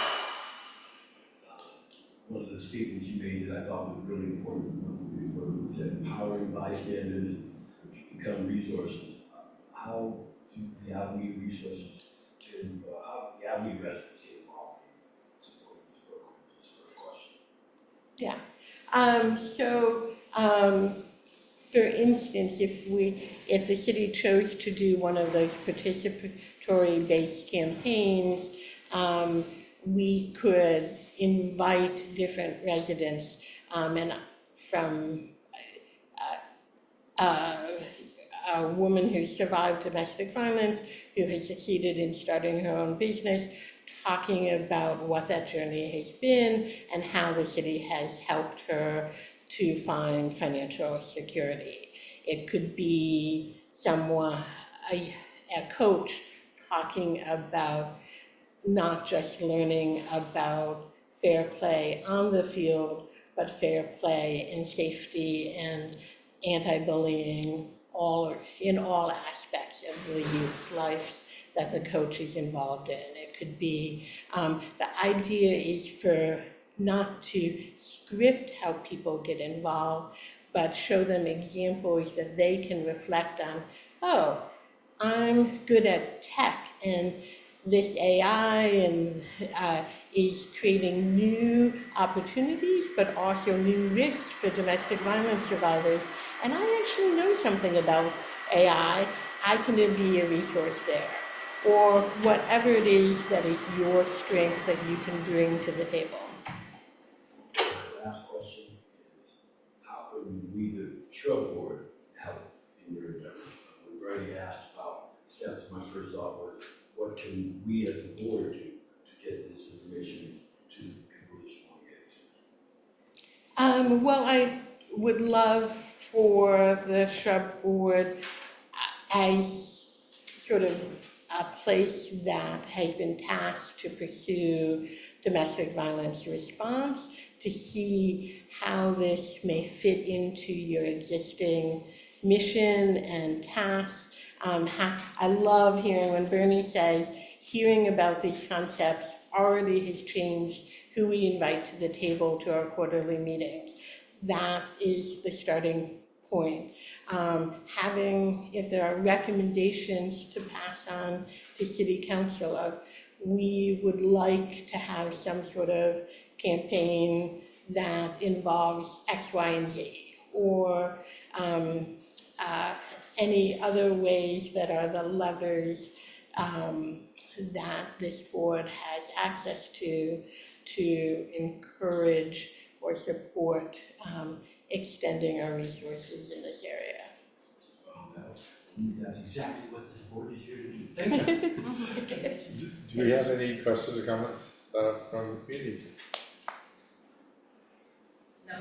uh, one of the statements you made that I thought was really important. You said empowering bystanders to become resources. How do Yahweh resources and uh, how Yahweh residents get involved in supporting this program? That's the first question. Yeah. Um, so, um, for instance, if we, if the city chose to do one of those participatory-based campaigns, um, we could invite different residents, um, and from uh, uh, a woman who survived domestic violence, who has succeeded in starting her own business, talking about what that journey has been and how the city has helped her to find financial security. It could be someone, a, a coach, talking about not just learning about fair play on the field, but fair play and safety and anti-bullying all in all aspects of the youth life that the coach is involved in. It could be, um, the idea is for not to script how people get involved, but show them examples that they can reflect on. Oh, I'm good at tech, and this A I and uh, is creating new opportunities, but also new risks for domestic violence survivors. And I actually know something about A I. I can be a resource there. Or whatever it is that is your strength that you can bring to the table. The last question is, how can we, the trail board, help in your endeavor? We've already asked about steps. My first thought was, what can we as the board do to get this information to people that you want to get it to? Um, well, I would love for the shrub board as sort of a place that has been tasked to pursue domestic violence response, to see how this may fit into your existing mission and tasks. Um, ha- I love hearing when Bernie says, hearing about these concepts already has changed who we invite to the table to our quarterly meetings. That is the starting point. Um, having, if there are recommendations to pass on to City Council of, we would like to have some sort of campaign that involves X, Y, and Z, or um, uh, any other ways that are the levers um, that this board has access to, to encourage or support um, extending our resources in this area. That's exactly what this board is here to do. Thank you. Do do we have any questions or comments uh, from the community? No.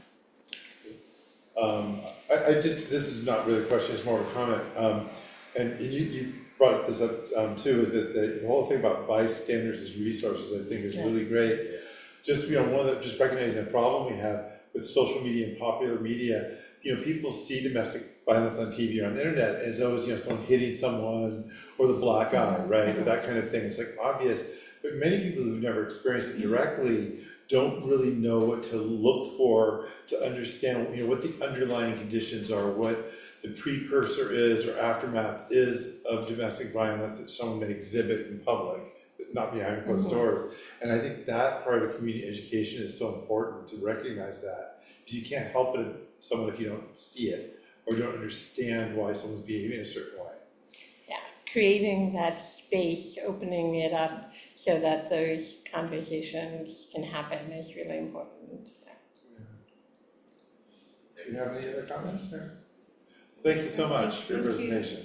Um, I, I just, this is not really a question, it's more of a comment. Um, and and you, you brought this up um, too, is that the, the whole thing about bystanders as resources, I think is Yeah. really great. Just, you know, one of the, just recognizing the problem we have with social media and popular media, you know, people see domestic violence on T V or on the internet, and it's always, you know, someone hitting someone, or the black eye, right, or that kind of thing, it's like obvious. But many people who've never experienced it directly don't really know what to look for to understand, you know, what the underlying conditions are, what the precursor is or aftermath is of domestic violence that someone may exhibit in public, not behind closed Mhm. doors. And I think that part of the community education is so important to recognize that, because you can't help it someone if you don't see it or don't understand why someone's behaving a certain way. Yeah, creating that space, opening it up so that those conversations can happen is really important. Do you have any other comments, Mayor? Thank you so much for your presentation.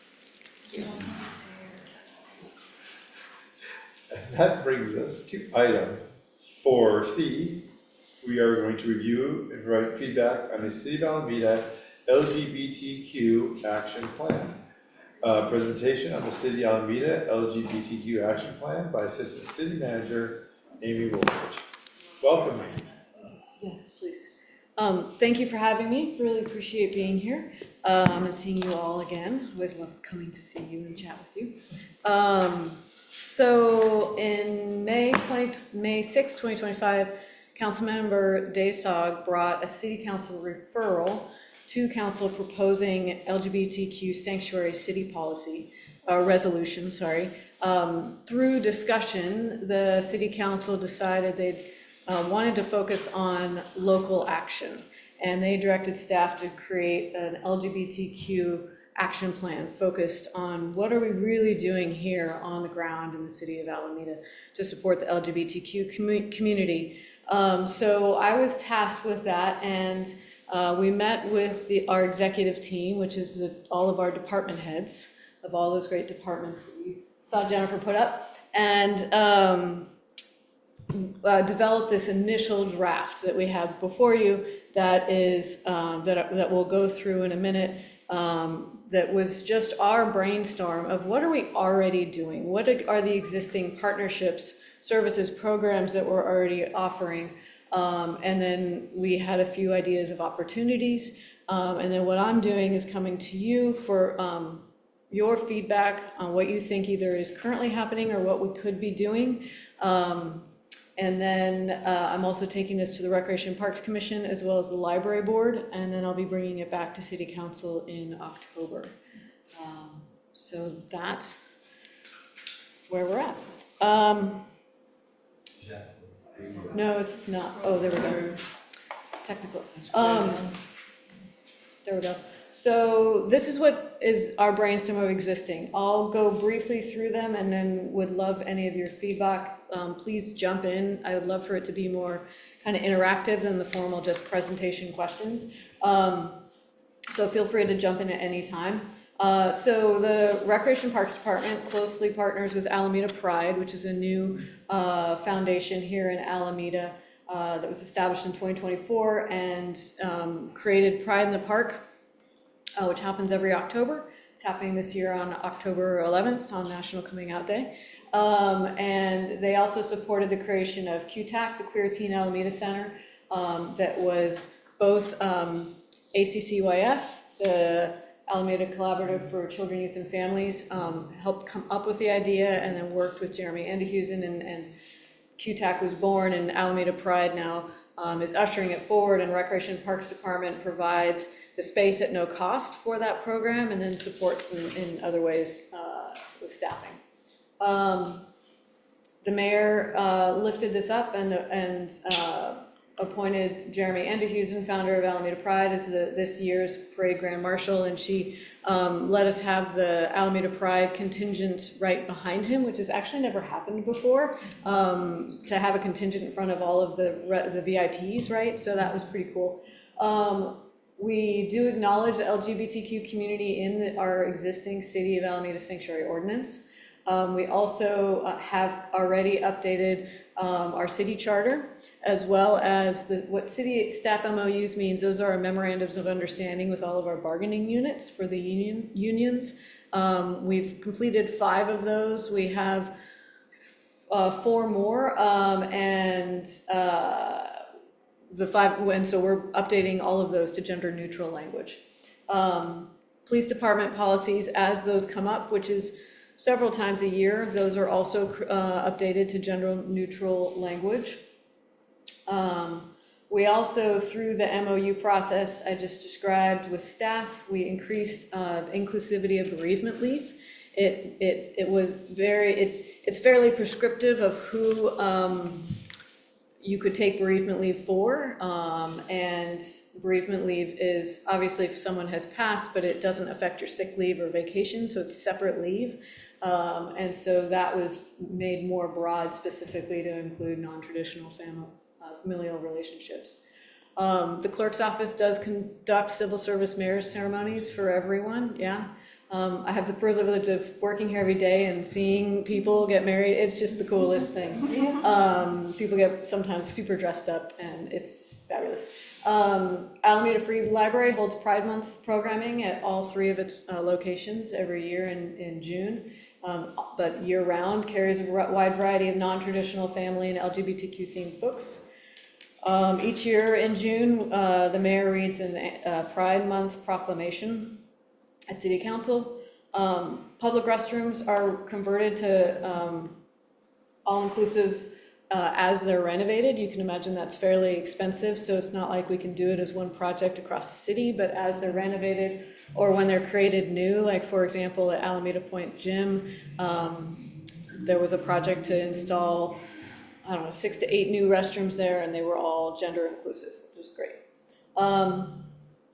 And that brings us to item four C. We are going to review and provide feedback on the City of Alameda L G B T Q Action Plan. Uh, presentation on the City of Alameda L G B T Q Action Plan by Assistant City Manager Amy Woolridge. Welcome, Amy. Yes, please. Um, thank you for having me. Really appreciate being here. Um, and seeing you all again. Always love coming to see you and chat with you. Um, so in May twenty, May sixth, twenty twenty-five, Councilmember Daysog brought a City Council referral to Council proposing L G B T Q sanctuary city policy, uh, resolution, sorry. Um, through discussion, the City Council decided they'd uh, wanted to focus on local action, and they directed staff to create an L G B T Q action plan focused on what are we really doing here on the ground in the city of Alameda to support the L G B T Q commu- community. Um, so I was tasked with that, and uh, we met with the, our executive team, which is the, all of our department heads of all those great departments that you saw Jennifer put up, and um, uh, developed this initial draft that we have before you that is um, that, that we'll go through in a minute. Um, that was just our brainstorm of what are we already doing? What are the existing partnerships, services, programs that we're already offering? Um, and then we had a few ideas of opportunities. Um, and then what I'm doing is coming to you for um, your feedback on what you think either is currently happening or what we could be doing. Um, And then uh, I'm also taking this to the Recreation Parks Commission as well as the Library Board, and then I'll be bringing it back to City Council in October. Um, so that's where we're at. Um, no, it's not. Oh, there we go. Technical. Um, there we go. So this is what is our brainstorm of existing. I'll go briefly through them and then would love any of your feedback. Um, please jump in. I would love for it to be more kind of interactive than the formal just presentation questions. Um, so feel free to jump in at any time. Uh, so the Recreation Parks Department closely partners with Alameda Pride, which is a new uh, foundation here in Alameda. uh, that was established in twenty twenty-four and um, created Pride in the Park, uh, which happens every October. It's happening this year on October eleventh on National Coming Out Day. Um, and they also supported the creation of Q TAC, the Queer Teen Alameda Center, um, that was both um, A C C Y F, the Alameda Collaborative for Children, Youth, and Families, um, helped come up with the idea and then worked with Jeremy Andehusen, and, and Q TAC was born, and Alameda Pride now um, is ushering it forward, and Recreation and Parks Department provides the space at no cost for that program and then supports in, in other ways uh, with staffing. Um, the mayor uh, lifted this up and, and uh, appointed Jeremy Andehusen, founder of Alameda Pride, as the, this year's parade grand marshal, and she um, let us have the Alameda Pride contingent right behind him, which has actually never happened before, um, to have a contingent in front of all of the, the V I Ps, right? So that was pretty cool. Um, we do acknowledge the L G B T Q community in the, our existing City of Alameda Sanctuary Ordinance. Um, we also uh, have already updated um, our city charter, as well as the, what city staff M O Us means. Those are our memorandums of understanding with all of our bargaining units for the union unions. Um, we've completed five of those. We have uh, four more, um, and uh, the five, and so we're updating all of those to gender neutral language. Um, police department policies, as those come up, which is several times a year, those are also uh, updated to gender neutral language. Um, we also, through the M O U process I just described with staff, we increased uh, the inclusivity of bereavement leave. It, it, it was very, it, it's fairly prescriptive of who um, you could take bereavement leave for, um, and bereavement leave is obviously if someone has passed, but it doesn't affect your sick leave or vacation, so it's separate leave. Um, and so that was made more broad, specifically to include non-traditional family, uh, familial relationships. Um, the clerk's office does conduct civil service marriage ceremonies for everyone, yeah. Um, I have the privilege of working here every day and seeing people get married. It's just the coolest thing. Um, people get sometimes super dressed up, and it's just fabulous. Um, Alameda Free Library holds Pride Month programming at all three of its uh, locations every year in, in June. Um, but year-round carries a wide variety of non-traditional family and L G B T Q themed books. Um, each year in June, uh, the mayor reads a uh, Pride Month proclamation at City Council. Um, public restrooms are converted to um, all-inclusive uh, as they're renovated. You can imagine that's fairly expensive, so it's not like we can do it as one project across the city, but as they're renovated or when they're created new, like for example at Alameda Point Gym, um, there was a project to install, I don't know, six to eight new restrooms there, and they were all gender inclusive, which was great. Um,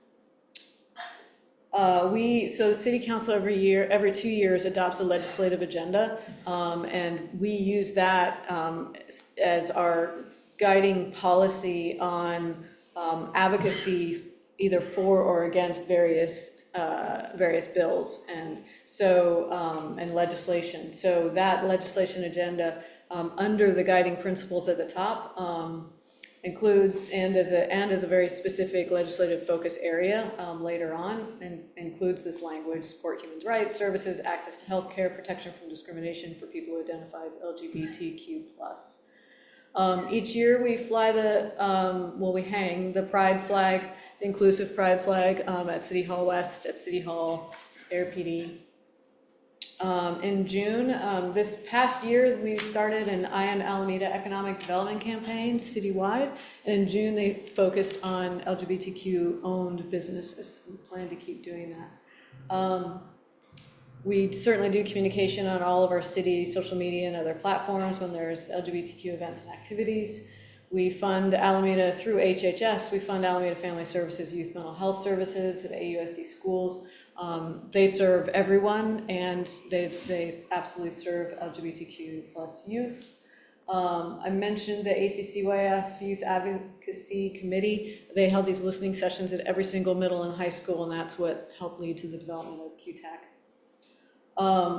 uh, we, so the City Council every year, every two years adopts a legislative agenda, um, and we use that um, as our guiding policy on um, advocacy either for or against various uh, various bills and so um, and legislation. So that legislation agenda um, under the guiding principles at the top um, includes and as a and as a very specific legislative focus area um, later on, and includes this language: support human rights, services, access to health care, protection from discrimination for people who identify as L G B T Q plus. Um, each year we fly the um, well we hang the pride flag, the inclusive pride flag um, at City Hall West, at City Hall, Air P D. Um, in June, um, this past year, we started an I Am Alameda economic development campaign citywide. And in June, they focused on L G B T Q owned businesses. We plan to keep doing that. Um, we certainly do communication on all of our city social media and other platforms when there's L G B T Q events and activities. We fund Alameda through H H S. We fund Alameda Family Services, Youth Mental Health Services at A U S D schools. Um, they serve everyone, and they, they absolutely serve L G B T Q plus youth. Um, I mentioned the A C C Y F Youth Advocacy Committee. They held these listening sessions at every single middle and high school, and that's what helped lead to the development of Q TAC. Um,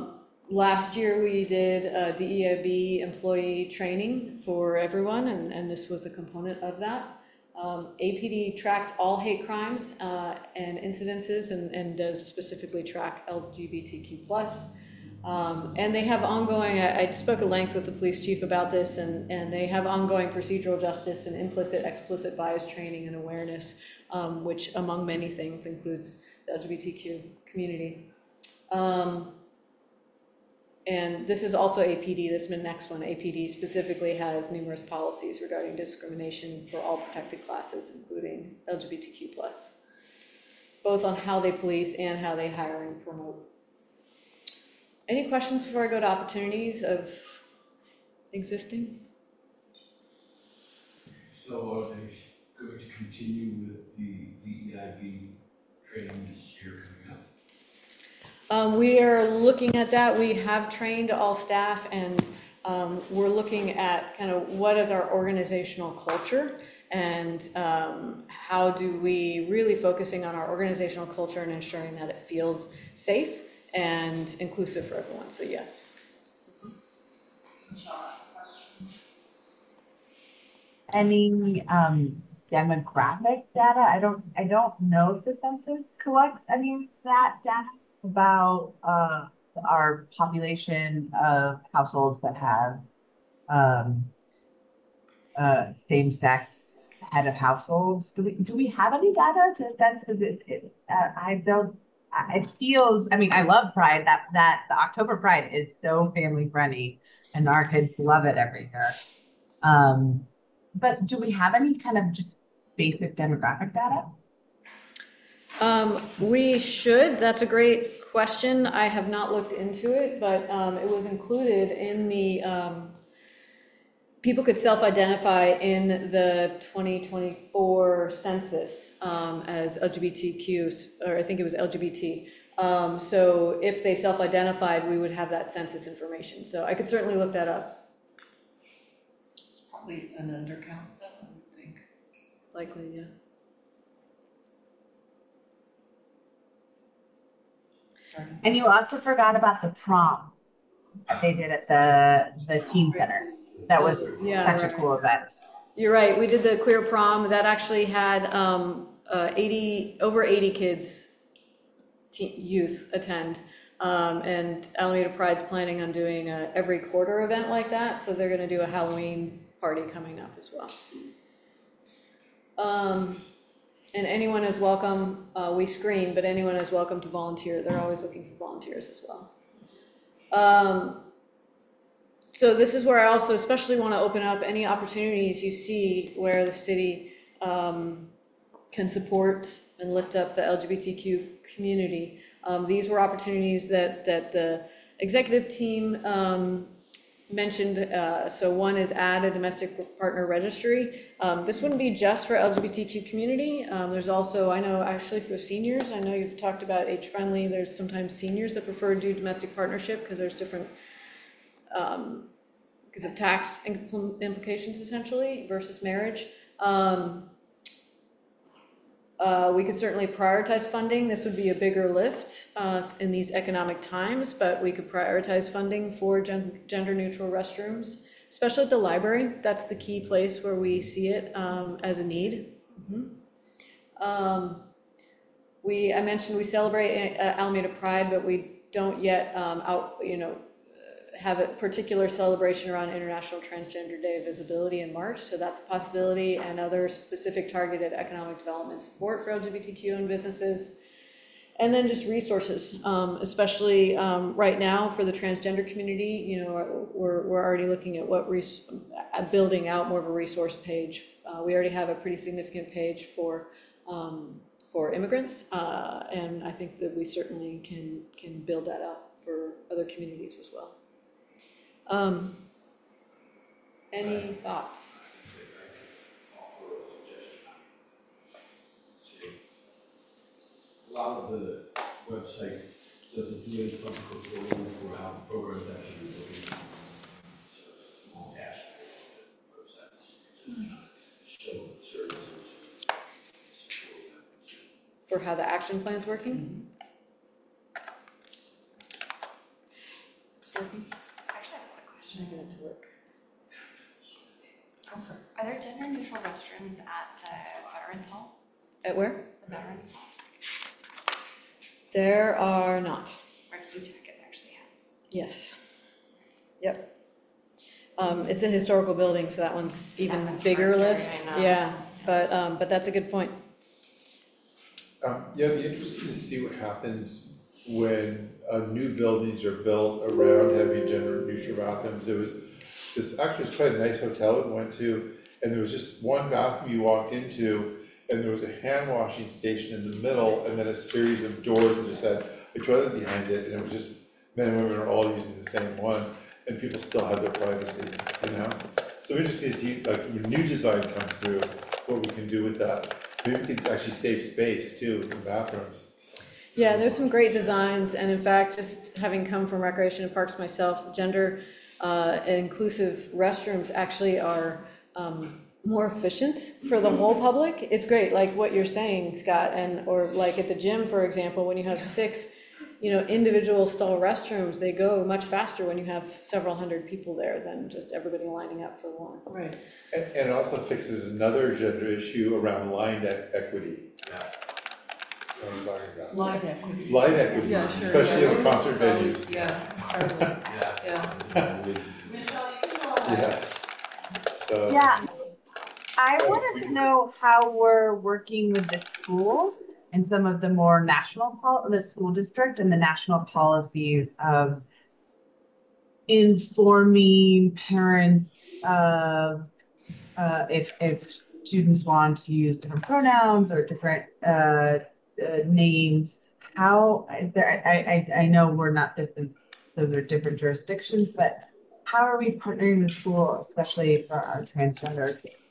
last year we did a D E I B employee training for everyone, and, and this was a component of that. Um, A P D tracks all hate crimes uh, and incidences, and, and does specifically track L G B T Q plus. Um, and they have ongoing, I, I spoke at length with the police chief about this, and, and they have ongoing procedural justice and implicit, explicit bias training and awareness, um, which among many things includes the L G B T Q community. Um, and this is also A P D, this is the next one. A P D specifically has numerous policies regarding discrimination for all protected classes, including L G B T Q plus, both on how they police and how they hire and promote. Any questions before I go to opportunities of existing? So are they going to continue with the D E I B training this year coming up? Um, we are looking at that. We have trained all staff, and um, we're looking at kind of what is our organizational culture, and um, how do we really focusing on our organizational culture and ensuring that it feels safe and inclusive for everyone. So yes. Michelle asked a question. Any um demographic data? I don't I don't know if the census collects any of that data about uh our population of households that have um uh same-sex head of households. Do we do we have any data to sense? Because it, it uh, I don't I- it feels, I mean, I love Pride. That that the October Pride is so family friendly, and our kids love it every year. Um, but do we have any kind of just basic demographic data? Um, we should. That's a great question. I have not looked into it, but um, it was included in the, um, people could self-identify in the twenty twenty-four census um, as L G B T Q, or I think it was L G B T. Um, so if they self-identified, we would have that census information. So I could certainly look that up. It's probably an undercount though, I would think. Likely, yeah. Starting. And you also forgot about the prom that they did at the the teen center. That was Yeah, such right. a cool event. You're right. We did the queer prom that actually had um, uh, eighty over eighty kids, teen, youth attend, um, and Alameda Pride's planning on doing a every quarter event like that. So they're going to do a Halloween party coming up as well. Um, and anyone is welcome. Uh, we screen, but anyone is welcome to volunteer. They're always looking for volunteers as well. Um, So this is where I also especially want to open up any opportunities you see where the city um, can support and lift up the L G B T Q community. Um, these were opportunities that, that the executive team um, mentioned. Uh, so one is add a domestic partner registry. Um, this wouldn't be just for L G B T Q community. Um, there's also, I know actually for seniors, I know you've talked about age-friendly, there's sometimes seniors that prefer to do domestic partnership because there's different Um, because of tax impl- implications essentially versus marriage. Um, uh, we could certainly prioritize funding. This would be a bigger lift uh, in these economic times, but we could prioritize funding for gen- gender neutral restrooms, especially at the library. That's the key place where we see it um, as a need. Mm-hmm. Um, we, I mentioned we celebrate uh, Alameda Pride, but we don't yet um, out, you know, have a particular celebration around International Transgender Day of Visibility in March, so that's a possibility, and other specific targeted economic development support for L G B T Q and businesses. And then just resources, um, especially um, right now for the transgender community. You know, we're, we're already looking at what res- building out more of a resource page. Uh, we already have a pretty significant page for um, for immigrants, uh, and I think that we certainly can can build that up for other communities as well. Um, any thoughts? If I could offer a suggestion. See, a lot of the website doesn't do any public reporting for how the program's actually working. So a small dashboard on the website, just kind of show the services and support that. For how the action plan's working? working? I actually have a quick question. Trying to get it to work. Go for it. Are there gender neutral restrooms at the Veterans Hall? At where? The Veterans Hall? There are not. Where Q Tech is actually housed? Yes. Yep. Um, it's a historical building, so that one's even That one's bigger further, lift. I know. Yeah, but, um, but that's a good point. Um, yeah, it'd be interesting to see what happens when, uh, new buildings are built around having gender neutral bathrooms. There was, this actually was quite a nice hotel we went to, and there was just one bathroom you walked into, and there was a hand washing station in the middle, and then a series of doors that just had a toilet behind it, and it was just, men and women are all using the same one, and people still have their privacy, you know? So I'm interested to see, like, when new design comes through, what we can do with that. Maybe we can actually save space too in bathrooms. Yeah, there's some great designs, and in fact, just having come from Recreation and Parks myself, gender uh, inclusive restrooms actually are um, more efficient for the whole public. It's great, like what you're saying, Scott, and or like at the gym, for example, when you have six, you know, individual stall restrooms, they go much faster when you have several hundred people there than just everybody lining up for one. Right. And, and it also fixes another gender issue around line e- equity. Yes. What I'm talking about. Line equity. Line equity, Yeah, sure. especially yeah. in concert It's always- venues. Yeah, totally, Yeah. yeah. Michelle, you can go ahead. Yeah, so. Yeah, I wanted to know how we're working with the school and some of the more national, pol- the school district and the national policies of informing parents of uh, if if students want to use different pronouns or different uh, uh, names. How is there? I, I I know we're not different; those are different jurisdictions, but how are we partnering with school, especially for our transgender kids?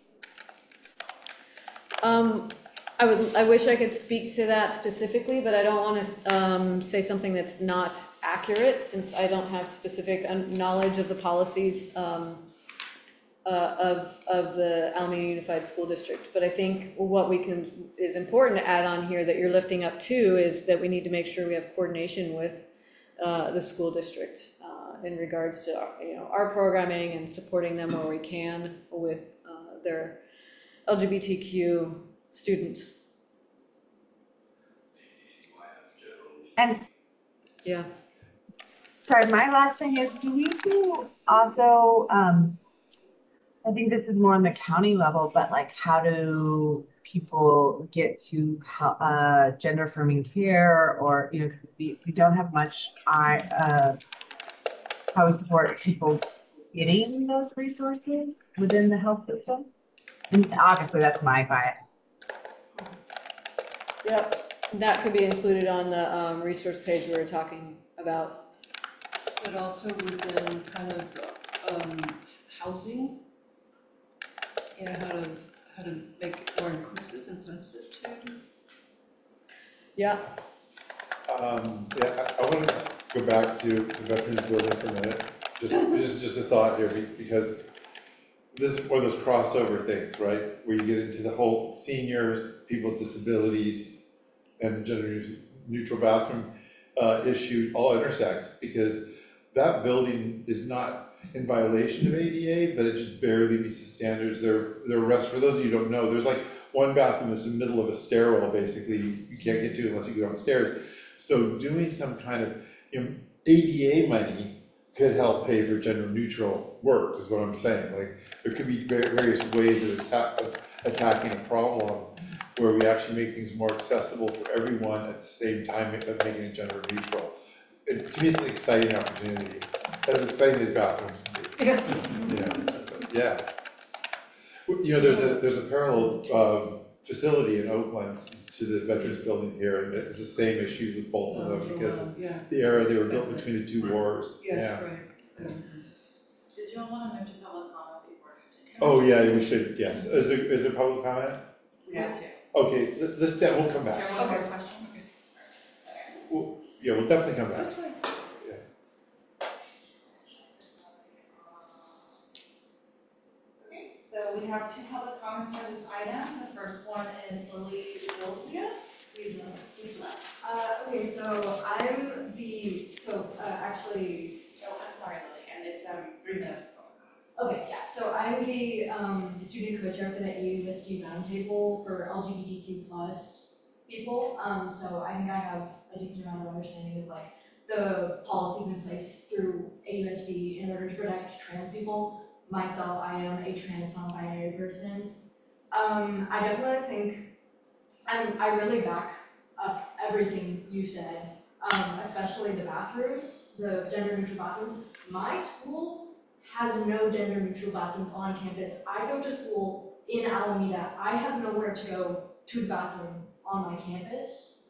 Um, I would, I wish I could speak to that specifically, but I don't want to um, say something that's not accurate, since I don't have specific un- knowledge of the policies um, uh, of, of the Alameda Unified School District. But I think what we can, is important to add on here that you're lifting up too, is that we need to make sure we have coordination with uh, the school district uh, in regards to, our, you know, our programming and supporting them where we can with uh, their L G B T Q students. And Yeah. sorry, my last thing is, do we do also, um, I think this is more on the county level, but like how do people get to uh, gender affirming care, or, you know, we, we don't have much, I, uh, how we support people getting those resources within the health system? And obviously that's my bias. Yep, that could be included on the um, resource page we were talking about. But also within kind of, um, housing, you know, how to, how to make it more inclusive and sensitive to. Yeah, Um, yeah, I, I wanna go back to the Veterans Building for a minute, just, this is just a thought here, be- because this is one of those crossover things, right? Where you get into the whole seniors, people with disabilities, and the gender neutral bathroom, uh, issue all intersects, because that building is not in violation of A D A, but it just barely meets the standards. There, there are rest, for those of you who don't know, there's like one bathroom that's in the middle of a stairwell, basically, you you can't get to unless you go downstairs. So doing some kind of, you know, A D A money could help pay for gender neutral work, is what I'm saying. Like, there could be va- various ways of attack, of attacking a problem where we actually make things more accessible for everyone at the same time of making it gender neutral. It, to me, it's an exciting opportunity, as exciting as bathrooms can be. Yeah. You know, yeah. Well, you know, there's a, there's a parallel, um, facility in Oakland to the Veterans Building here, and it's the same issue with both of them, because Yeah, the era they were built between the two wars, yeah. yes, right. Yeah. Did you all want to move to public comment before continuing? Oh, yeah, we should, yes. Is there, is there public comment? Yeah. Okay, let- let's, yeah, we'll come Do you back. have one more question? We'll, yeah, we'll definitely come back. That's fine. Okay, so we have two public comments for this item. The first one is Lily Wildlia. Uh, okay, so I'm the, so, uh, actually, Oh, I'm sorry. sorry Lily, and it's um three minutes for public comment. Okay, yeah, so I'm the um student co-chair for the A U S D roundtable for L G B T Q plus people. Um, so I think I have a decent amount of understanding of like the policies in place through A U S D in order to protect trans people. Myself, I am a trans non-binary person. Um, I definitely think I'm, I really back up everything you said, um, especially the bathrooms, the gender neutral bathrooms. My school has no gender neutral bathrooms on campus. I go to school in Alameda. I have nowhere to go to the bathroom on my campus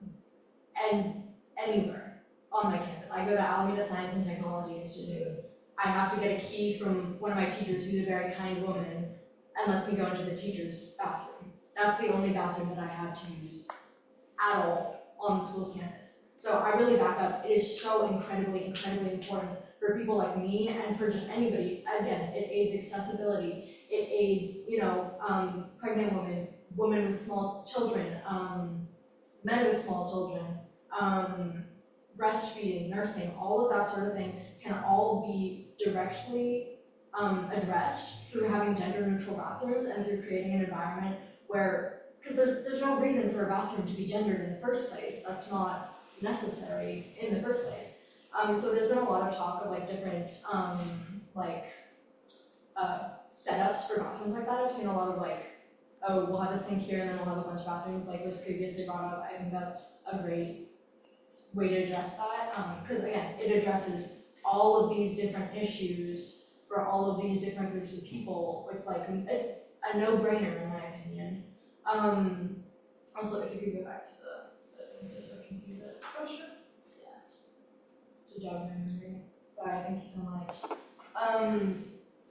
and anywhere on my campus. I go to Alameda Science and Technology Institute. I have to get a key from one of my teachers who's a very kind woman and lets me go into the teacher's bathroom. That's the only bathroom that I have to use at all on the school's campus. So I really back up. It is so incredibly, incredibly important for people like me and for just anybody. Again, it aids accessibility. It aids, you know, um, pregnant women, women with small children, um, men with small children, um, breastfeeding, nursing, all of that sort of thing can all be directly um, addressed through having gender neutral bathrooms and through creating an environment where, because there's, there's no reason for a bathroom to be gendered in the first place. That's not necessary in the first place. Um, so there's been a lot of talk of like different um, like uh, setups for bathrooms like that. I've seen a lot of like, oh, we'll have a sink here and then we'll have a bunch of bathrooms like was previously brought up. I think that's a great way to address that, because um, again, it addresses all of these different issues for all of these different groups of people. It's like, it's a no-brainer in my opinion. Um, also, if you could go back to the, the thing just so I can see the, oh sure. Yeah. To jog my memory. Sorry, thank you so much. Um,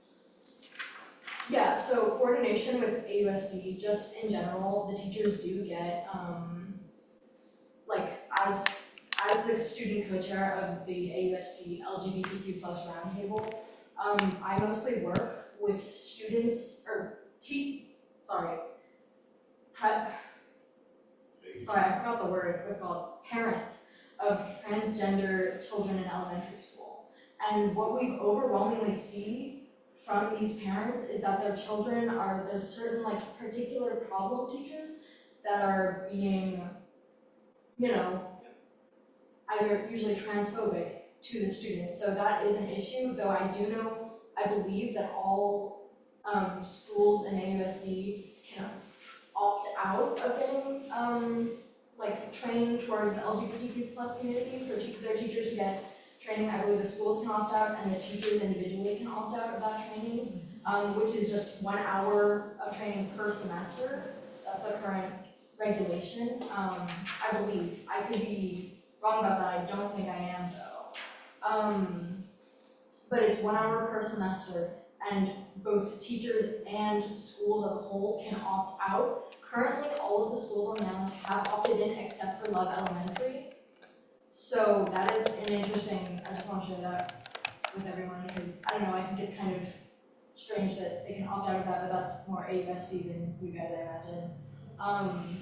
yeah, so coordination with A U S D, just in general, the teachers do get, um, like, as As the student co-chair of the A U S D L G B T Q plus roundtable, um, I mostly work with students, or te- sorry, prep, sorry, I forgot the word, what's it called, parents of transgender children in elementary school. And what we overwhelmingly see from these parents is that their children are, there's certain like particular problem teachers that are being, you know, either usually transphobic to the students. So that is an issue, though I do know, I believe that all um, schools in A U S D can opt out of getting um, like training towards the L G B T Q plus community for te- their teachers to get training. I believe the schools can opt out and the teachers individually can opt out of that training, um, which is just one hour of training per semester. That's the current regulation, um, I believe. I could be wrong about that, I don't think I am though. Um, but it's one hour per semester, and both teachers and schools as a whole can opt out. Currently, all of the schools on the island have opted in except for Love Elementary. So that is an interesting, I just want to share that with everyone because, I don't know, I think it's kind of strange that they can opt out of that, but that's more A U S D than you guys, I imagine. Um,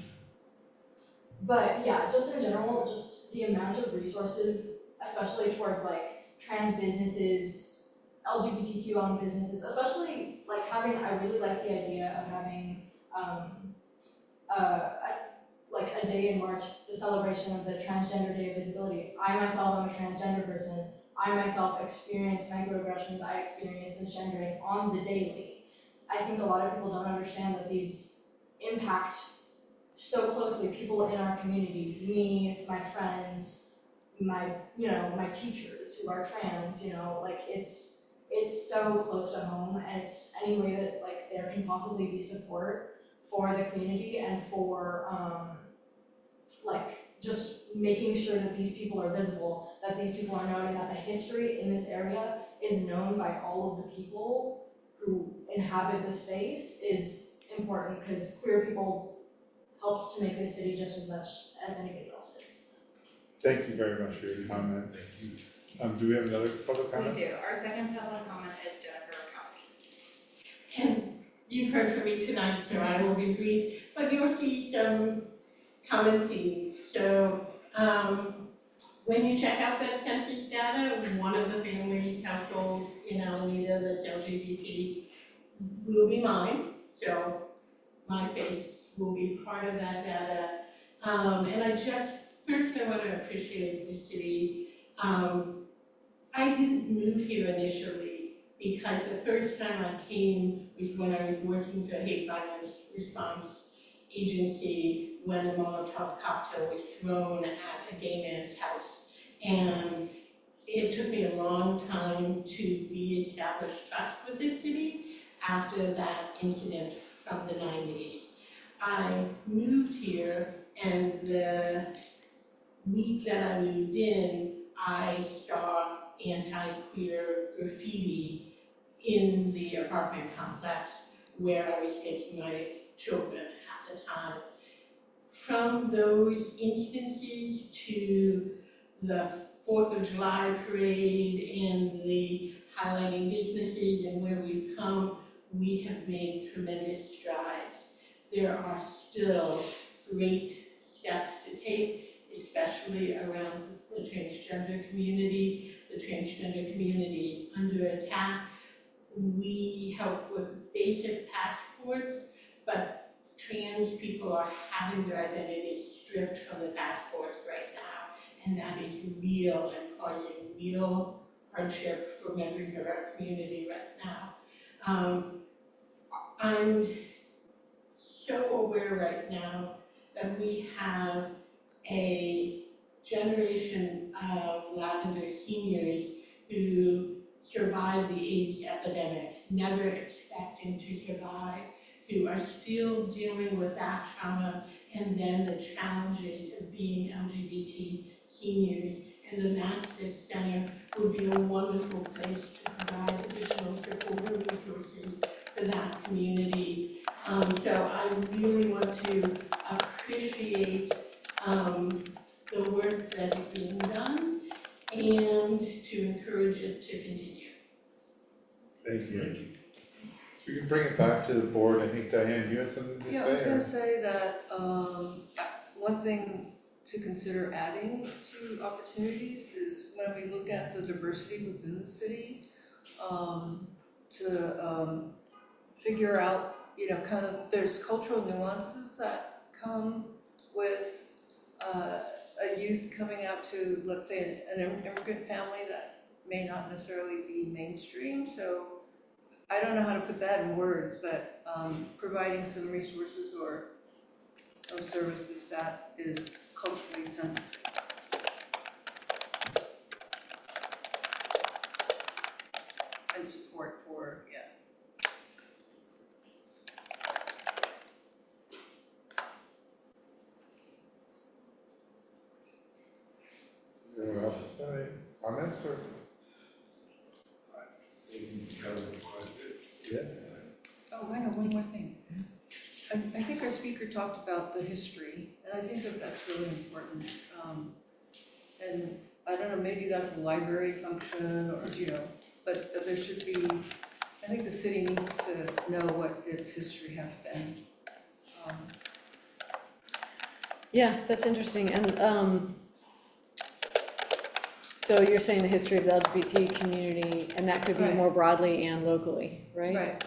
but yeah, just in general, just the amount of resources, especially towards like trans businesses, L G B T Q owned businesses, especially like having, I really like the idea of having um, uh, a, like a day in March, the celebration of the Transgender Day of Visibility. I myself am a transgender person. I myself experience microaggressions, I experience misgendering on the daily. I think a lot of people don't understand that these impact so closely people in our community, me, my friends, my, you know, my teachers who are trans, you know, like it's, it's so close to home, and it's any way that like there can possibly be support for the community and for um, like just making sure that these people are visible, that these people are known, and that the history in this area is known by all of the people who inhabit the space is important, because queer people helps to make this city just as much as anybody else did. Thank you very much for your comment. Um, do we have another public comment? We do. Our second public comment is Jennifer Rakowski. And you've heard from me tonight, so I will be brief, but you'll see some common themes. So um, when you check out that census data, one of the families will be mine, so my face will be part of that data. Um, and I just, first I want to appreciate the city. Um, I didn't move here initially because the first time I came was when I was working for Hate Violence Response Agency when a Molotov cocktail was thrown at a gay man's house. And it took me a long time to reestablish trust with this city after that incident from the nineties. I moved here, and the week that I moved in, I saw anti-queer graffiti in the apartment complex where I was taking my children at the time. From those instances to the Fourth of July parade and the highlighting businesses and where we've come, we have made tremendous strides. There are still great steps to take, especially around the transgender community. The transgender community is under attack. We help with basic passports, but trans people are having their identities stripped from the passports right now, and that is real and causing real hardship for members of our community right now. Um, I'm so aware right now that we have a generation of Lavender seniors who survived the AIDS epidemic, never expecting to survive, who are still dealing with that trauma and then the challenges of being L G B T seniors. And the Mastic Center would be a wonderful place to provide additional support and resources for that community. Um, so I really want to appreciate um, the work that is being done and to encourage it to continue. Thank you. So we can bring it back to the board. I think Diane, you had something to say? Yeah, I was or- gonna say that, um, one thing to consider adding to opportunities is when we look at the diversity within the city, um, to, um, figure out, you know, kind of, there's cultural nuances that come with, uh, a youth coming out to, let's say, an an immigrant family that may not necessarily be mainstream, so I don't know how to put that in words, but, um, providing some resources or some services that is culturally sensitive. And support for, yeah. Is there anyone else have any comments or? Yeah. Oh, I know, one more thing. I, I think our speaker talked about the history, and I think that that's really important. Um, and I don't know, maybe that's a library function or, you know, but, but there should be, I think the city needs to know what its history has been. Um, Yeah, that's interesting, and, um, so you're saying the history of the L G B T community, and that could be Right. more broadly and locally, right? Right.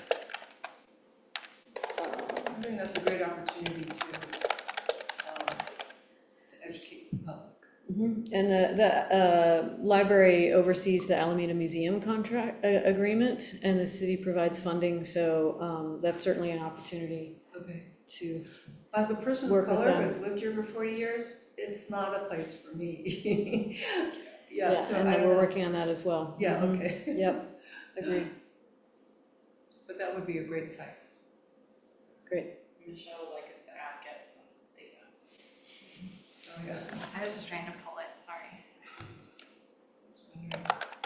I think that's a great opportunity to, um, to educate the public. Mhm. And the, the, uh, library oversees the Alameda Museum contract, uh, agreement, and the city provides funding, so, um, that's certainly an opportunity Okay. to, As a person of Work with color them. who's lived here for forty years, it's not a place for me. Yeah, yeah, so and I then don't we're know. working on that as well. Yeah, Mhm. okay. Yep, agreed, But that would be a great site. great. Michelle would like us to add get census data. Oh, yeah. I was just trying to pull it, sorry. That's wonderful.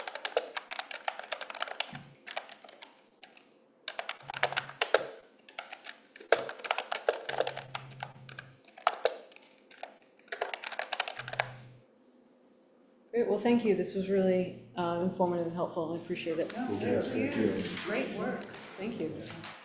Great, well, thank you, this was really, uh, informative and helpful, I appreciate it. No, Yeah, thank thank you. you. Great work. Thank you.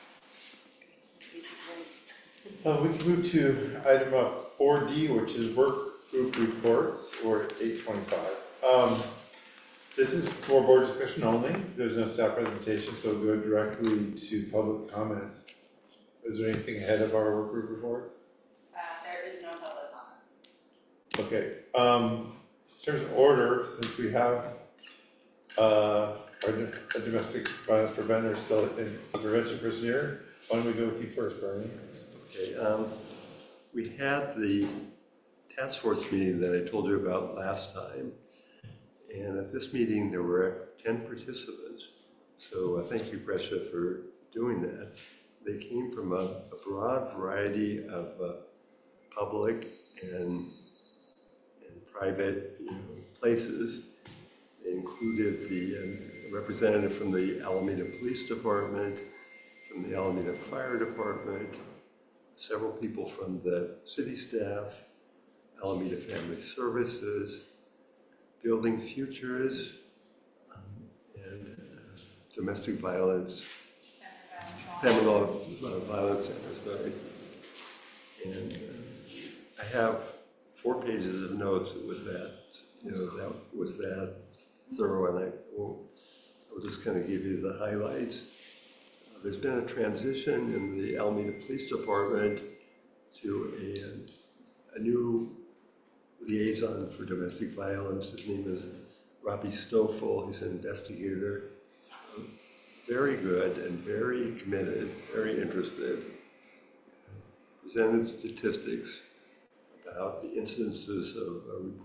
Uh, we can move to item uh, four D, which is work group reports, or eight twenty-five. Um, This is for board discussion only, there's no staff presentation, so we'll go directly to public comments. Is there anything ahead of our work group reports? Uh, there is no public comment. Okay, um, in terms of order, since we have, uh, our do- our domestic violence preventer still in the prevention person here, why don't we go with you first, Bernie? Okay, um, we had the task force meeting that I told you about last time. And at this meeting, there were ten participants. So uh, thank you, Gresha, for doing that. They came from a, a broad variety of uh, public and, and private you know, places. They included the um, representative from the Alameda Police Department, from the Alameda Fire Department, several people from the city staff, Alameda Family Services, Building Futures, um, and uh, Domestic Violence, Family Law uh, Violence Center, sorry. And uh, I have four pages of notes. It was that, you know, that was that thorough, and I won't, I'll just kind of give you the highlights. Uh, there's been a transition in the Alameda Police Department to a, a new liaison for domestic violence. His name is Robbie Stoffel. He's an investigator. Um, very good and very committed, very interested. Presented statistics about the incidences of, uh, you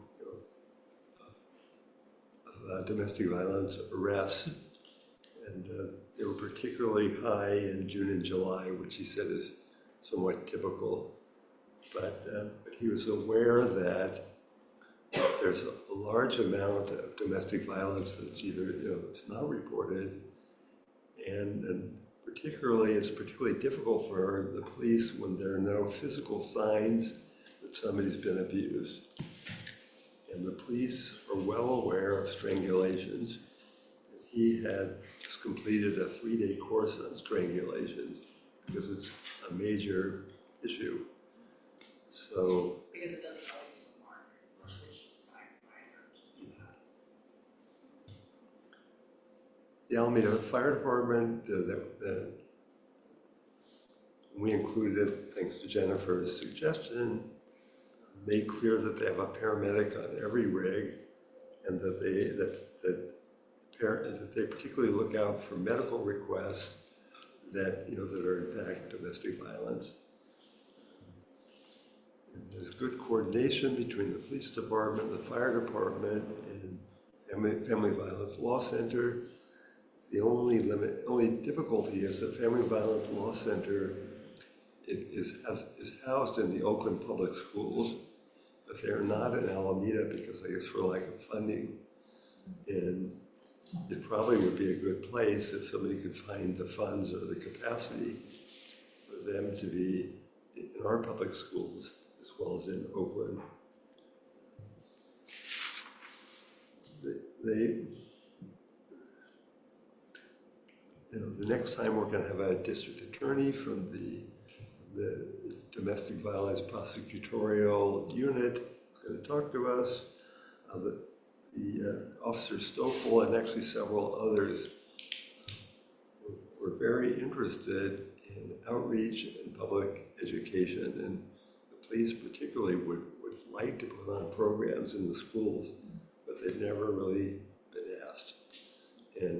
know, of uh, domestic violence arrests. And uh, they were particularly high in June and July, which he said is somewhat typical. But, uh, but he was aware that there's a large amount of domestic violence that's either, you know, that's not reported, and, and particularly, it's particularly difficult for the police when there are no physical signs that somebody's been abused. And the police are well aware of strangulations. He had just completed a three-day course on strangulations because it's a major issue. So, Because it doesn't always leave a mark, which I, I heard. the Alameda Fire Department, uh, that, uh, we included, thanks to Jennifer's suggestion, made clear that they have a paramedic on every rig, and that they that that, par- that they particularly look out for medical requests that you know that are in fact domestic violence. And there's good coordination between the police department, the fire department, and Family, Family Violence Law Center. The only limit, only difficulty is that Family Violence Law Center it is, has, is housed in the Oakland Public Schools, but they're not in Alameda because I guess for lack of funding. And it probably would be a good place if somebody could find the funds or the capacity for them to be in our public schools as well as in Oakland. They, they you know, the next time we're going to have a district attorney from the the domestic violence prosecutorial unit is going to talk to us. Uh, the the uh, Officer Stoffel and actually several others were, were very interested in outreach and public education, and the police particularly would, would like to put on programs in the schools, but they've never really been asked. And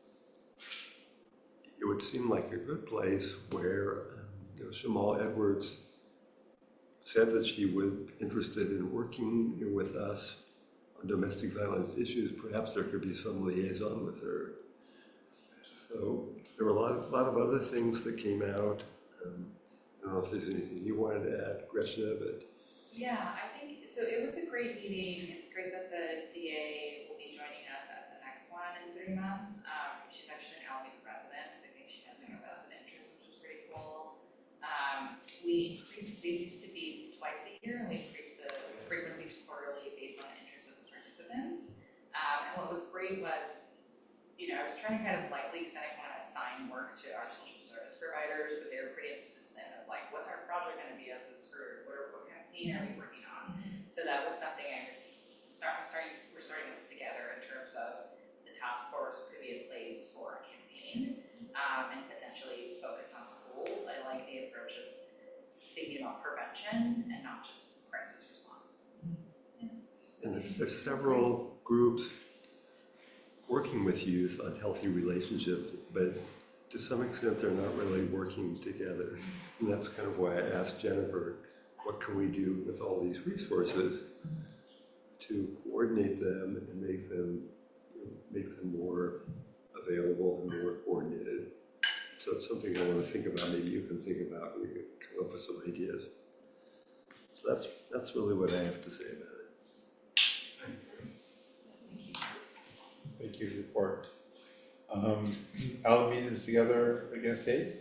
it would seem like a good place where um, you know, Shamal Edwards said that she was interested in working you know, with us on domestic violence issues. Perhaps there could be some liaison with her. So there were a lot of, lot of other things that came out. Um, I don't know if there's anything you wanted to add, Gresha, but. Yeah, I think, so it was a great meeting. It's great that the D A will be joining us at the next one in three months. Um, she's actually an Alameda resident, so I think she has an invested interest, which is pretty cool. Um, we increased, these used to be twice a year, and we increased the frequency to quarterly based on the interest of the participants. Um, and what was great was, you know, I was trying to kind of lightly, because I didn't want to assign work to our social service providers, but they were pretty insistent of like, what's our project going to be as this group? What, are, what campaign are we working on? So that was something I just start, I'm starting, we're starting to put together in terms of about prevention and not just crisis response. And there- there's several groups working with youth on healthy relationships, but to some extent, they're not really working together. And that's kind of why I asked Jennifer, what can we do with all these resources to coordinate them and make them, you know, make them more available and more coordinated. So it's something I want to think about. Maybe you can think about. We can come up with some ideas. So that's that's really what I have to say about it. Thank you. Thank you, report. Um, Alameda Together Against Hate?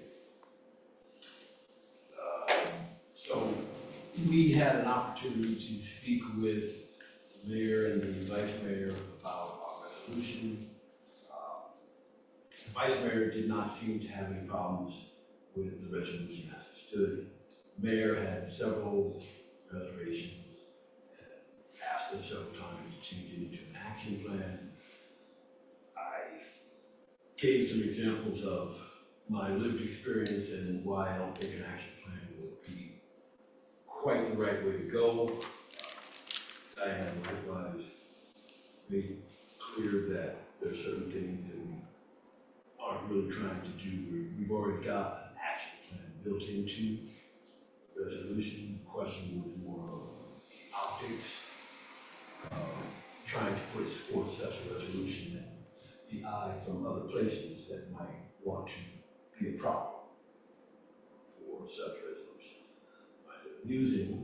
Uh, So we had an opportunity to speak with the mayor and the vice mayor about our resolution. Uh, The vice mayor did not seem to have any problems with the resolution as it stood. The mayor had several reservations, asked us several times to change it into an action plan. I gave some examples of my lived experience and why I don't think an action plan would be quite the right way to go. I have likewise made clear that there are certain things that we aren't really trying to do. We've already got an action plan built into the resolution. The question was more of optics, of trying to put forth such a resolution that the eye from other places that might want to be a problem for such resolutions find it amusing,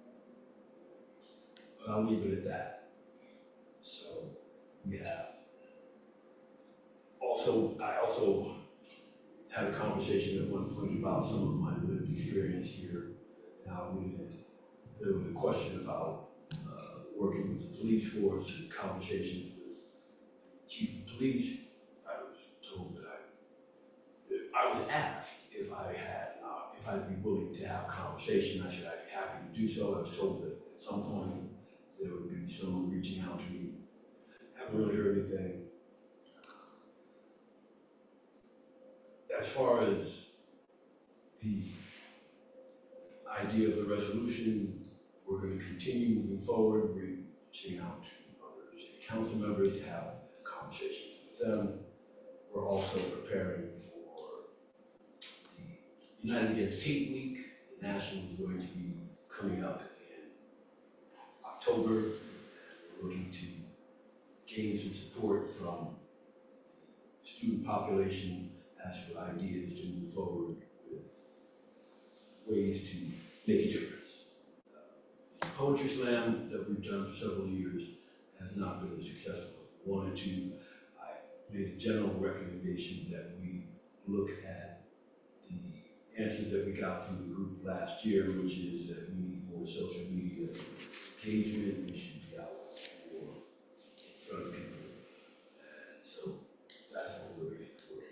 but I'll leave it at that. So we have also, I also had a conversation at one point about some of my lived experience here in Alameda. There was a question about uh, working with the police force and conversations with the chief of police. I was told that I, I was asked if I had, uh, if I'd be willing to have a conversation. I said I'd be happy to do so. I was told that at some point there would be someone reaching out to me. Haven't really heard anything. As far as the idea of the resolution, we're going to continue moving forward, reaching out to other city council members to have conversations with them. We're also preparing for the United Against Hate Week. The National is going to be coming up in October. We're looking to gain some support from the student population as for ideas to move forward with ways to make a difference. Uh, the Poetry Slam that we've done for several years has not been as successful as we wanted to. I made a general recommendation that we look at the answers that we got from the group last year, which is that we need more social media engagement. We should be out more in front of people. And so that's what we're working on.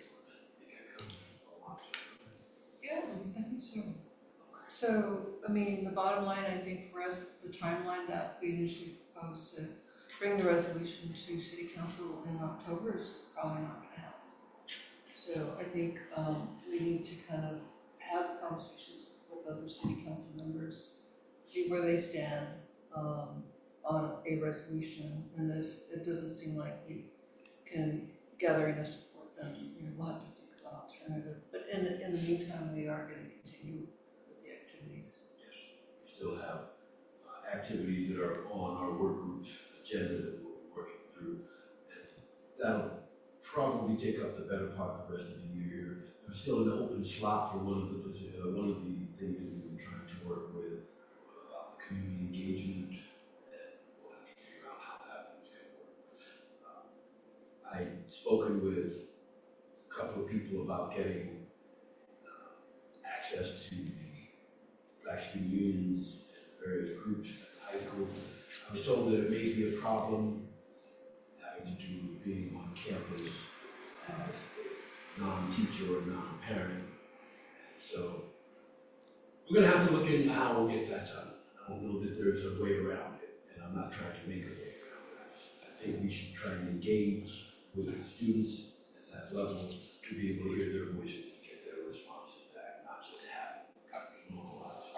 Yeah, I think so. So, I mean, the bottom line, I think for us, is the timeline that we initially proposed to bring the resolution to city council in October is probably not gonna happen. So I think, um, we need to kind of have conversations with other city council members, see where they stand, um, on a resolution, and if it doesn't seem like we can gather enough support, then, you know, we'll have to think about alternative. But in, in the meantime, we are gonna continue with the activities. Yes, we still have uh, activities that are on our work group's agenda that we'll be working through. And that'll probably take up the better part of the rest of the year. There's still an open slot for one of the, posi- uh, one of the things that we've been trying to work with about the community engagement, and we'll have to figure out how that one's gonna work. Um, I'd spoken with a couple of people about getting uh, access to the Black student unions and various groups at the high school. I was told that it may be a problem having to do with being on campus as a non-teacher or non-parent. And so we're gonna have to look into how we'll get that done. I don't know that there's a way around it, and I'm not trying to make a way around it. I just, I think we should try and engage with the students at that level to be able to hear their voices and get their responses back, not just have localized.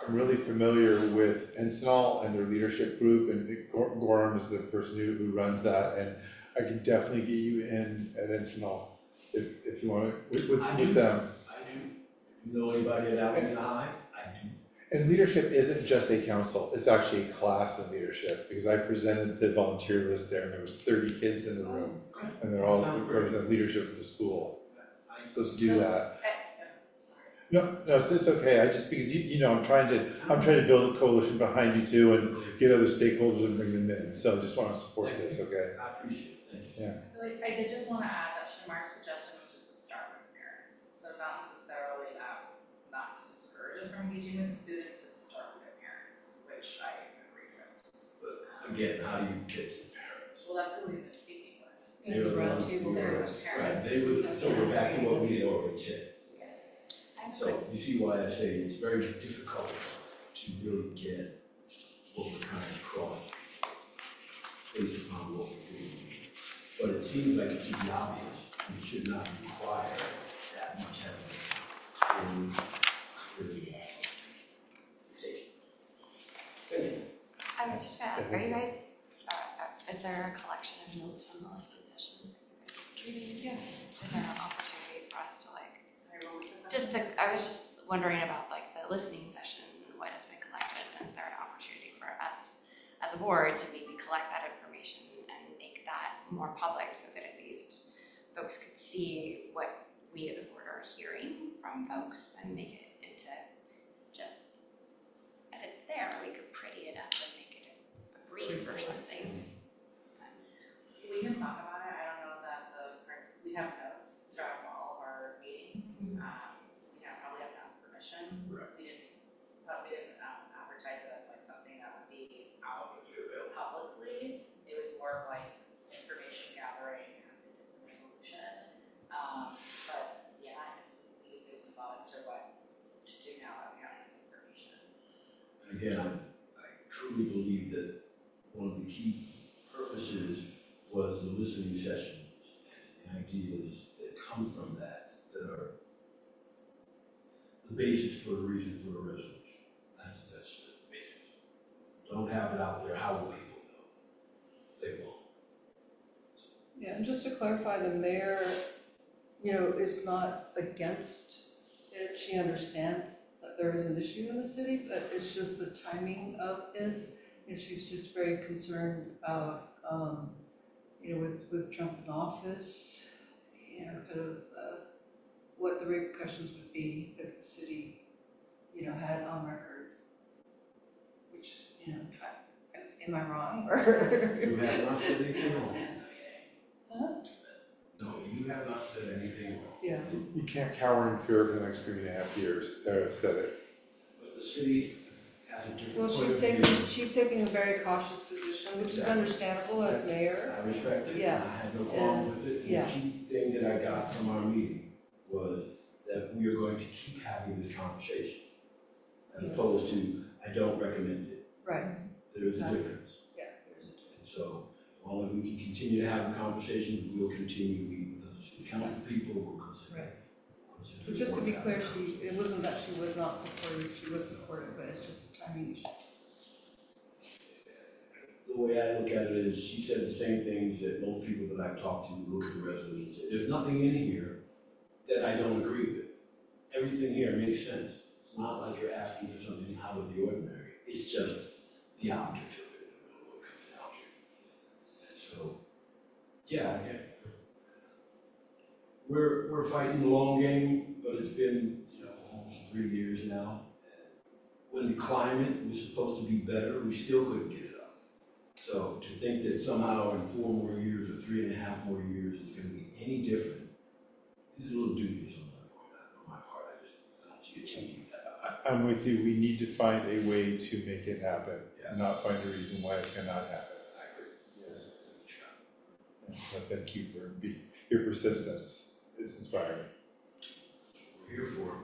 I'm really familiar with Encinal and their leadership group, and Gor- Gorham is the person who, who runs that, and I can definitely get you in at Encinal if, if you want to, with, with, I do. with them. I do. If you know anybody at Alameda High, I do. And leadership isn't just a council, it's actually a class in leadership, because I presented the volunteer list there, and there was thirty kids in the room, and they're all represent leadership of the school. So let's do that. No, no, it's, it's okay, I just, because you, you know, I'm trying to, I'm trying to build a coalition behind you too, and get other stakeholders and bring them in, so I just wanna support this, okay? I appreciate it, thank you. Yeah. So I, I did just wanna add that Shamar's suggestion was just to start with parents, so not necessarily that, not to discourage us from engaging with the students, but to start with their parents, which I agree with. But again, how do you get to the parents? Well, that's who we've been speaking with. In the round table There there. Right, they would, so we're back to what we had already said. So you see why I say it's very difficult to really get what we're trying to cross based upon what we're doing. But it seems like it should be obvious, we should not require that much evidence to really, uh, take. Thank you. I was just gonna, are you guys, uh, uh, is there a collection of notes from the listening sessions that you guys are reading? Yeah. Is there an opportunity for us to like, just the, I was just wondering about like the listening session, what has been collected, and is there an opportunity for us as a board to maybe collect that information and make that more public so that at least folks could see what we as a board are hearing from folks and make it into just, if it's there, we could pretty it up and make it a brief or something. We can talk about it, I don't know that the, we have notes throughout all of our meetings, um, we have, probably have to ask permission. Right. We didn't, but we didn't um, advertise it as like something that would be out publicly, it was more of like information gathering as they did the resolution. Um, but yeah, I guess we, there's some thought as to what to do now that we have this information. And again, I, I truly believe that one of the key purposes was the listening sessions and the ideas that come from that, that are the basis for a reason for a resolution. That's, that's just the basis. If we don't have it out there, how will people know? They won't. Yeah, and just to clarify, the mayor, you know, is not against it. She understands that there is an issue in the city, but it's just the timing of it. And she's just very concerned about, um, you know, with, with Trump in office, you know, kind of, uh, what the repercussions would be if the city, you know, had on record, which, you know, I, am I wrong, or? You have not said anything wrong. Huh? No, you have not said anything wrong. Yeah. You can't cower in fear for the next three and a half years, I've said it. But the city has a different Well, point she's of taking, view. she's taking a very cautious position, which is Exactly. understandable as mayor. I respect it, Yeah. and I have no problem with it. And Yeah. the key thing that I got from our meeting was that we are going to keep having this conversation. As opposed to, I don't recommend it. Right, There is a Exactly. difference. yeah, there's a difference. And so, as long as we can continue to have the conversations, we'll continue to meet with the city council people, we'll consider. Right. consider But just to be more clear, about it. she, it wasn't that she was not supportive, she was supportive, but it's just a timing issue. The way I look at it is, she said the same things that most people that I've talked to who look at the resolution say. There's nothing in here that I don't agree with. Everything here makes sense. It's not like you're asking for something out of the ordinary. It's just the optics of it, is really what comes down to. And so, yeah, I get it. We're, we're fighting the long game, but it's been, you know, almost three years now. And when the climate was supposed to be better, we still couldn't get it up. So to think that somehow in four more years or three and a half more years it's gonna be any different is a little dubious on my part. On my part, I just I don't see it changing that. I, I'm with you, we need to find a way to make it happen, Yeah. not find a reason why it cannot happen. I agree. Yes. But thank you for be, your persistence, it's inspiring. We're here for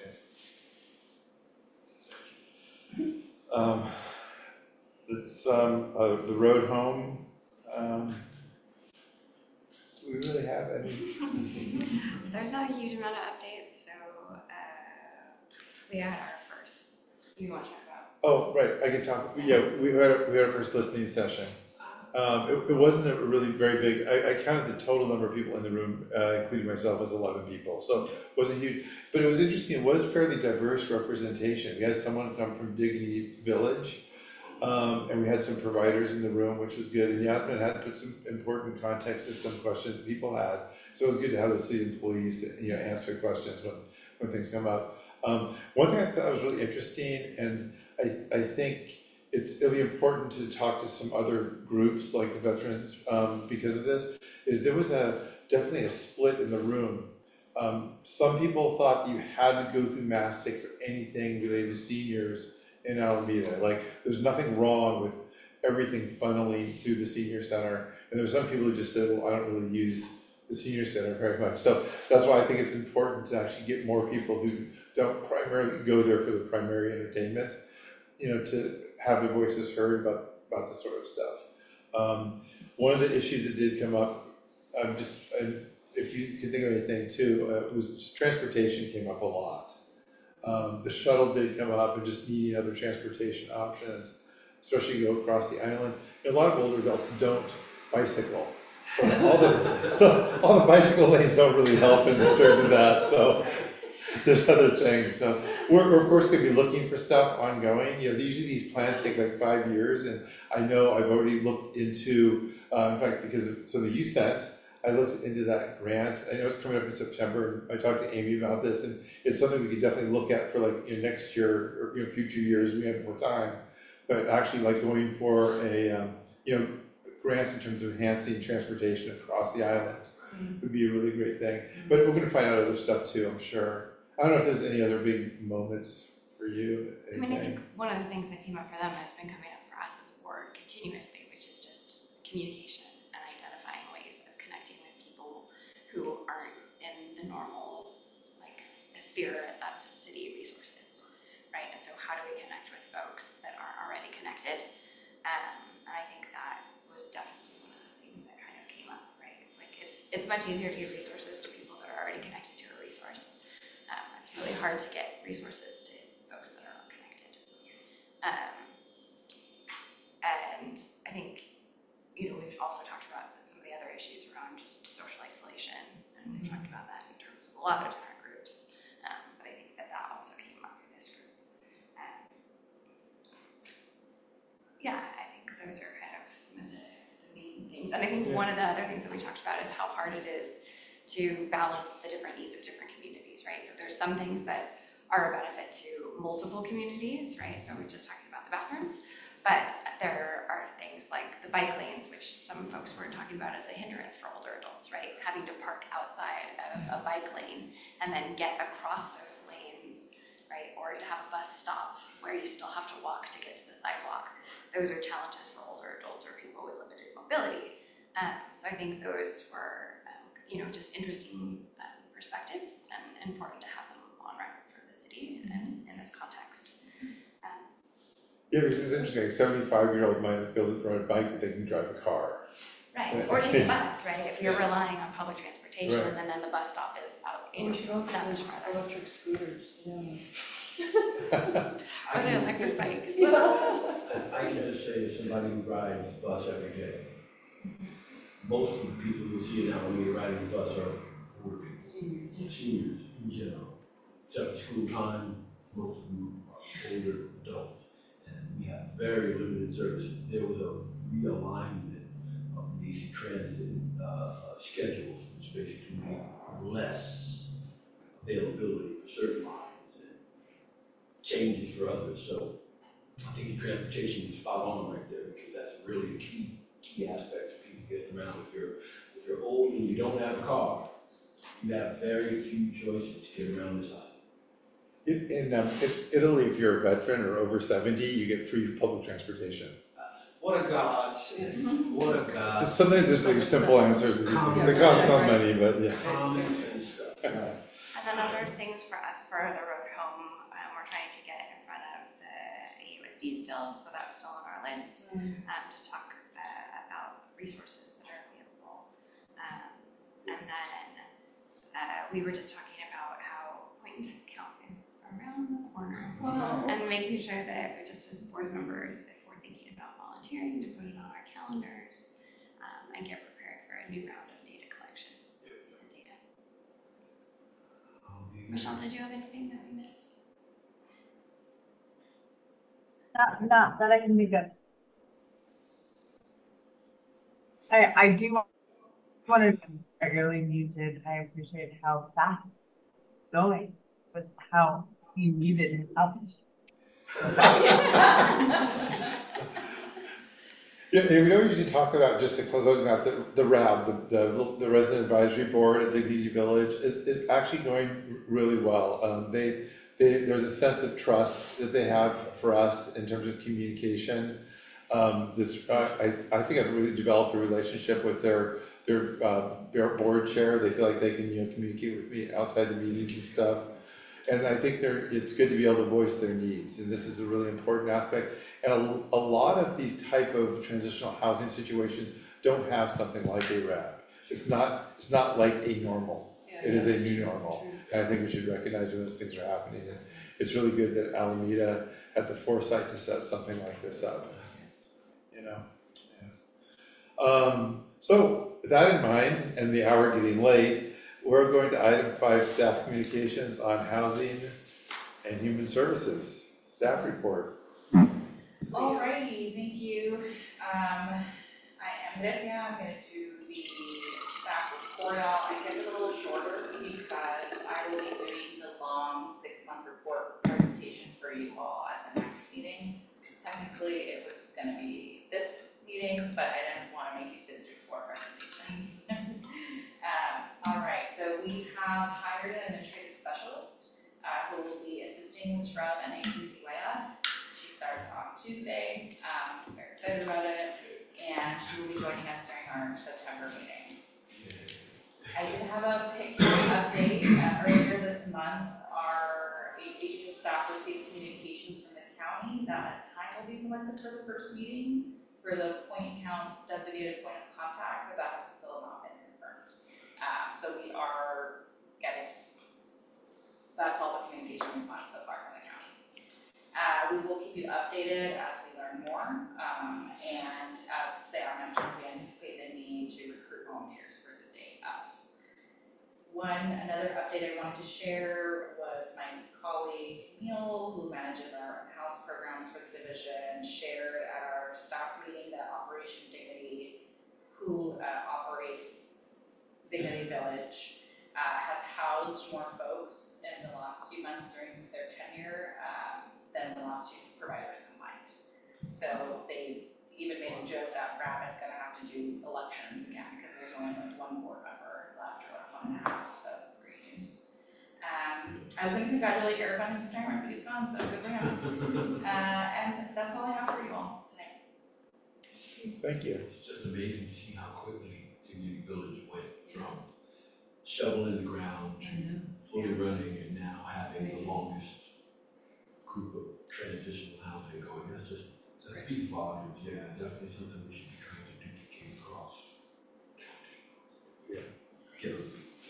it. Um, it's, um, uh, the road home, um, do we really have any? There's not a huge amount of updates, so uh, we had our first you wanna talk about? Oh, right, I can talk, yeah, we had, our- we had our first listening session. Um, it, it wasn't a really very big, I, I counted the total number of people in the room, uh, including myself, as eleven people, so it wasn't huge. But it was interesting, it was fairly diverse representation. We had someone come from Dignity Village, um, and we had some providers in the room, which was good. And Yasmin had put some important context to some questions that people had. So it was good to have the city employees to, you know, answer questions when, when things come up. Um, one thing I thought was really interesting, and I, I think it's, it'll be important to talk to some other groups like the veterans, um, because of this, is there was a, definitely a split in the room. Um, some people thought you had to go through MASTIC for anything related to seniors in Alameda. Like, there's nothing wrong with everything funneling through the senior center. And there were some people who just said, well, I don't really use the senior center very much. So that's why I think it's important to actually get more people who don't primarily go there for the primary entertainment, you know, to have their voices heard about, about this sort of stuff. Um, one of the issues that did come up, I'm just, I, if you can think of anything too, uh, was just transportation came up a lot. Um, the shuttle did come up, and just needing other transportation options, especially go across the island. And a lot of older adults don't bicycle. So all the, so all the bicycle lanes don't really help in terms of that, so there's other things. So we're, we're of course gonna be looking for stuff ongoing. You know, usually these plans take like five years, and I know I've already looked into, uh, in fact, because of some of the you sent, I looked into that grant. I know it's coming up in September. I talked to Amy about this, and it's something we could definitely look at for like, you know, next year or, you know, future years. We have more time, but actually like going for a, um, you know, grants in terms of enhancing transportation across the island would be a really great thing. But we're gonna find out other stuff too, I'm sure. I don't know if there's any other big moments for you. I mean, I anything. think one of the things that came up for them has been coming up for us as a board continuously, which is just communication and identifying ways of connecting with people who aren't in the normal, like, the spirit of city resources, right? And so how do we connect with folks that aren't already connected? Um, and I think that was definitely one of the things that kind of came up, right? It's like, it's, it's much easier to give resources to people that are already connected to a resource. Um, it's really hard to get resources to folks that are not connected. Um, and I think, you know, we've also talked about some of the other issues around just social isolation, and we've talked about that in terms of a lot of different groups. Um, but I think that that also came up for this group. Um, yeah, I think those are kind of some of the, the main things. And I think one of the other things that we talked about is how hard it is to balance the different needs of different communities, right? So there's some things that are a benefit to multiple communities, right? So we're just talking about the bathrooms, but there are things like the bike lanes, which some folks were talking about as a hindrance for older adults, right? Having to park outside of a bike lane and then get across those lanes, right? Or to have a bus stop where you still have to walk to get to the sidewalk. Those are challenges for older adults or people with limited mobility. Um, so I think those were, um, you know, just interesting um, perspectives and important to have them on record for the city and in this context. Um, Yeah, because it's interesting, a seventy-five-year-old might not be able to ride a bike, but they can drive a car. right, Right. or take a bus, right? If you're Yeah. relying on public transportation Right. and then the bus stop is out, you We know, should offer that much those farther. electric scooters, yeah. Or the electric bikes. I can just say, as somebody who rides the bus every day, most of the people you see in Alameda riding the bus are older people, Seniors. seniors in general. Except for school time, most of them are older adults. And we have very limited service. There was a realignment of the A C Transit uh, schedules, which basically made less availability for certain lines and changes for others. So I think the transportation is spot on right there, because that's really a key, key aspect of people getting around. If you're, if you're old and you don't have a car, you have very few choices to get around this island. In, in, um, in Italy, if you're a veteran or over seventy, you get free public transportation. What a god, what a god. Sometimes there's like simple answers to these things, they cost no money, but yeah. Common sense stuff. And then other things for us for the road home, um, we're trying to get in front of the A U S D still, so that's still on our list, um, to talk uh, about resources that are available. Um, and then uh, we were just talking about how point and click count is around the corner. Well, and making sure that we're just as board members, if we're thinking about volunteering, to put it on our calendars, um, and get prepared for a new round of data collection and data. Michelle, did you have anything that we missed? Not, not that I can think of. I, I do want to, regularly muted, I appreciate how fast it's going with how you muted and published. Yeah, and we don't usually talk about, just to closing out, the, the R A B, the, the, the Resident Advisory Board at Dignity Village is, is actually going really well. Um, they, they, there's a sense of trust that they have for us in terms of communication. Um, this, uh, I, I think I've really developed a relationship with their, their, uh, their board chair. They feel like they can, you know, communicate with me outside the meetings and stuff. And I think they're, it's good to be able to voice their needs, and this is a really important aspect. And a, a lot of these type of transitional housing situations don't have something like a R A B. It's not, it's not like a normal, it is a new normal. And I think we should recognize when those things are happening. And it's really good that Alameda had the foresight to set something like this up, you know? Yeah. Um, so with that in mind, and the hour getting late, we're going to item five, staff communications on housing and human services. Staff report. Alrighty, thank you. Um, I am busy, I'm gonna do the staff report out. I kept it a little shorter because I will be doing the long six-month report presentation for you all at the next meeting. Technically, it was gonna be this meeting, but I didn't wanna make you sit through four presentations. Um, all right, so we have hired an administrative specialist uh, who will be assisting with Scrub and A C C Y F. She starts on Tuesday. Um, I'm very excited about it, and she will be joining us during our September meeting. I did have a pick update uh, earlier this month. Our H H S staff received communications from the county that a time will be selected for the first meeting for the point and count designated point of contact, but that has still not been confirmed. Um, so we are getting, that's all the communication we've gotten so far from the county. Uh, we will keep you updated as we learn more, um, and as Sarah mentioned, we anticipate the need to recruit volunteers for the day of. One, another update I wanted to share was my colleague Neil, who manages our in-house programs for the division, shared at our staff meeting that Operation Dignity, who uh, operates Dignity Village, uh, has housed more folks in the last few months during their tenure um, than the last two providers combined. So they even made a joke that R A B is going to have to do elections again because there's only like one board member left, or one and a half, so it's great news. Um, I was going to congratulate Eric on his retirement, but he's gone, so good for him. Uh, and that's all I have for you all tonight. Thank you. It's just amazing to see how quickly Dignity Village went from shovel in the ground to fully running, and now having the longest group of transitional housing going. That's just, that speaks volumes. Yeah, definitely something we should be trying to duplicate across county. Yeah, get it.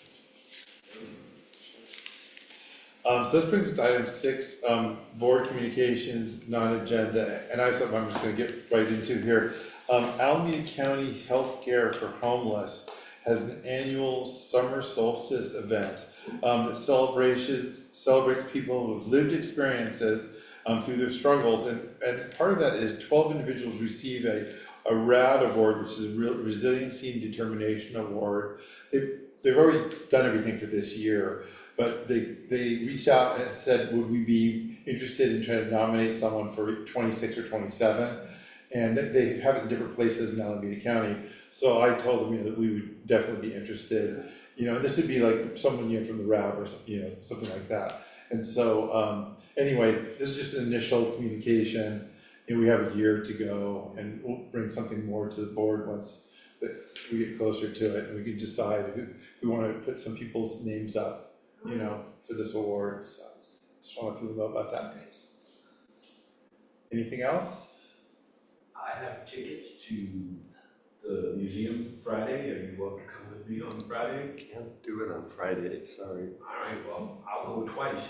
Um, so this brings us to item six, um, board communications, non-agenda, and I have something I'm just gonna get right into here. Um, Alameda County Healthcare for Homeless has an annual summer solstice event um, that celebrations, celebrates people who have lived experiences um, through their struggles, and, and part of that is twelve individuals receive a, a R A D award, which is a Real Resiliency and Determination Award. They, they've already done everything for this year, but they, they reached out and said, would we be interested in trying to nominate someone for twenty-six or twenty-seven? And they have it in different places in Alameda County. So I told them, you know, that we would definitely be interested. You know, this would be like someone, you know, from the R A B or something, you know, something like that. And so, um, anyway, this is just an initial communication. And we have a year to go, and we'll bring something more to the board once that we get closer to it, and we can decide who, if we want to put some people's names up, you know, for this award. So just want to let people know about that. Anything else? I have tickets to the museum Friday. Are you welcome to come with me on Friday? Can't do it on Friday, sorry. All right, well, I'll go twice if you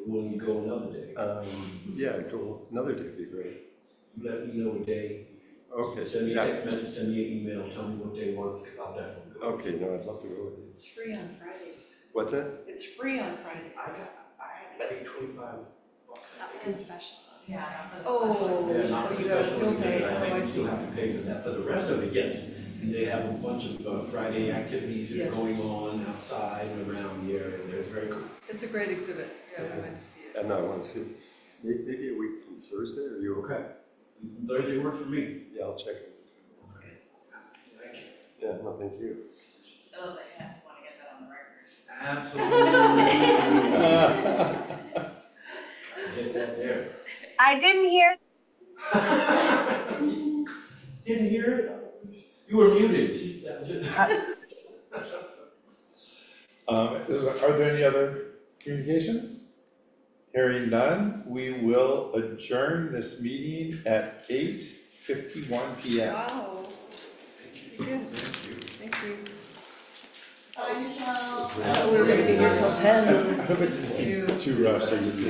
when you go another day. Um, yeah, go, another day would be great. You let me know a day. Okay. Send me a yeah. text message, send me an email, tell me what day works, because I'll definitely go. Okay, no, I'd love to go with you. It's free on Fridays. What's that? It's free on Fridays. I got, I had to pay twenty-five bucks. Not for the special. Yeah, not for the Oh, Yeah, not oh, for you gotta special still event, pay, I oh, think I you still see. have to pay for that, for the rest of it, yes. And they have a bunch of uh, Friday activities that are Yes. going on outside and around here, and they're very cool. It's a great exhibit, yeah, we went to see it. And I want to see, maybe, maybe a week from Thursday, are you okay? Thursday works for me. Yeah, I'll check it. That's good. Thank you. Yeah, no, thank you. Oh, but yeah, wanna get that on the record. Absolutely. Get that there. I didn't hear. Didn't hear it? You were muted. See, that was it. Um, are there any other communications? Hearing none, we will adjourn this meeting at eight fifty-one P M. Wow. Good, thank you. Bye, Michelle. Uh, we were gonna be here till ten. I hope it didn't seem too rushed, I just didn't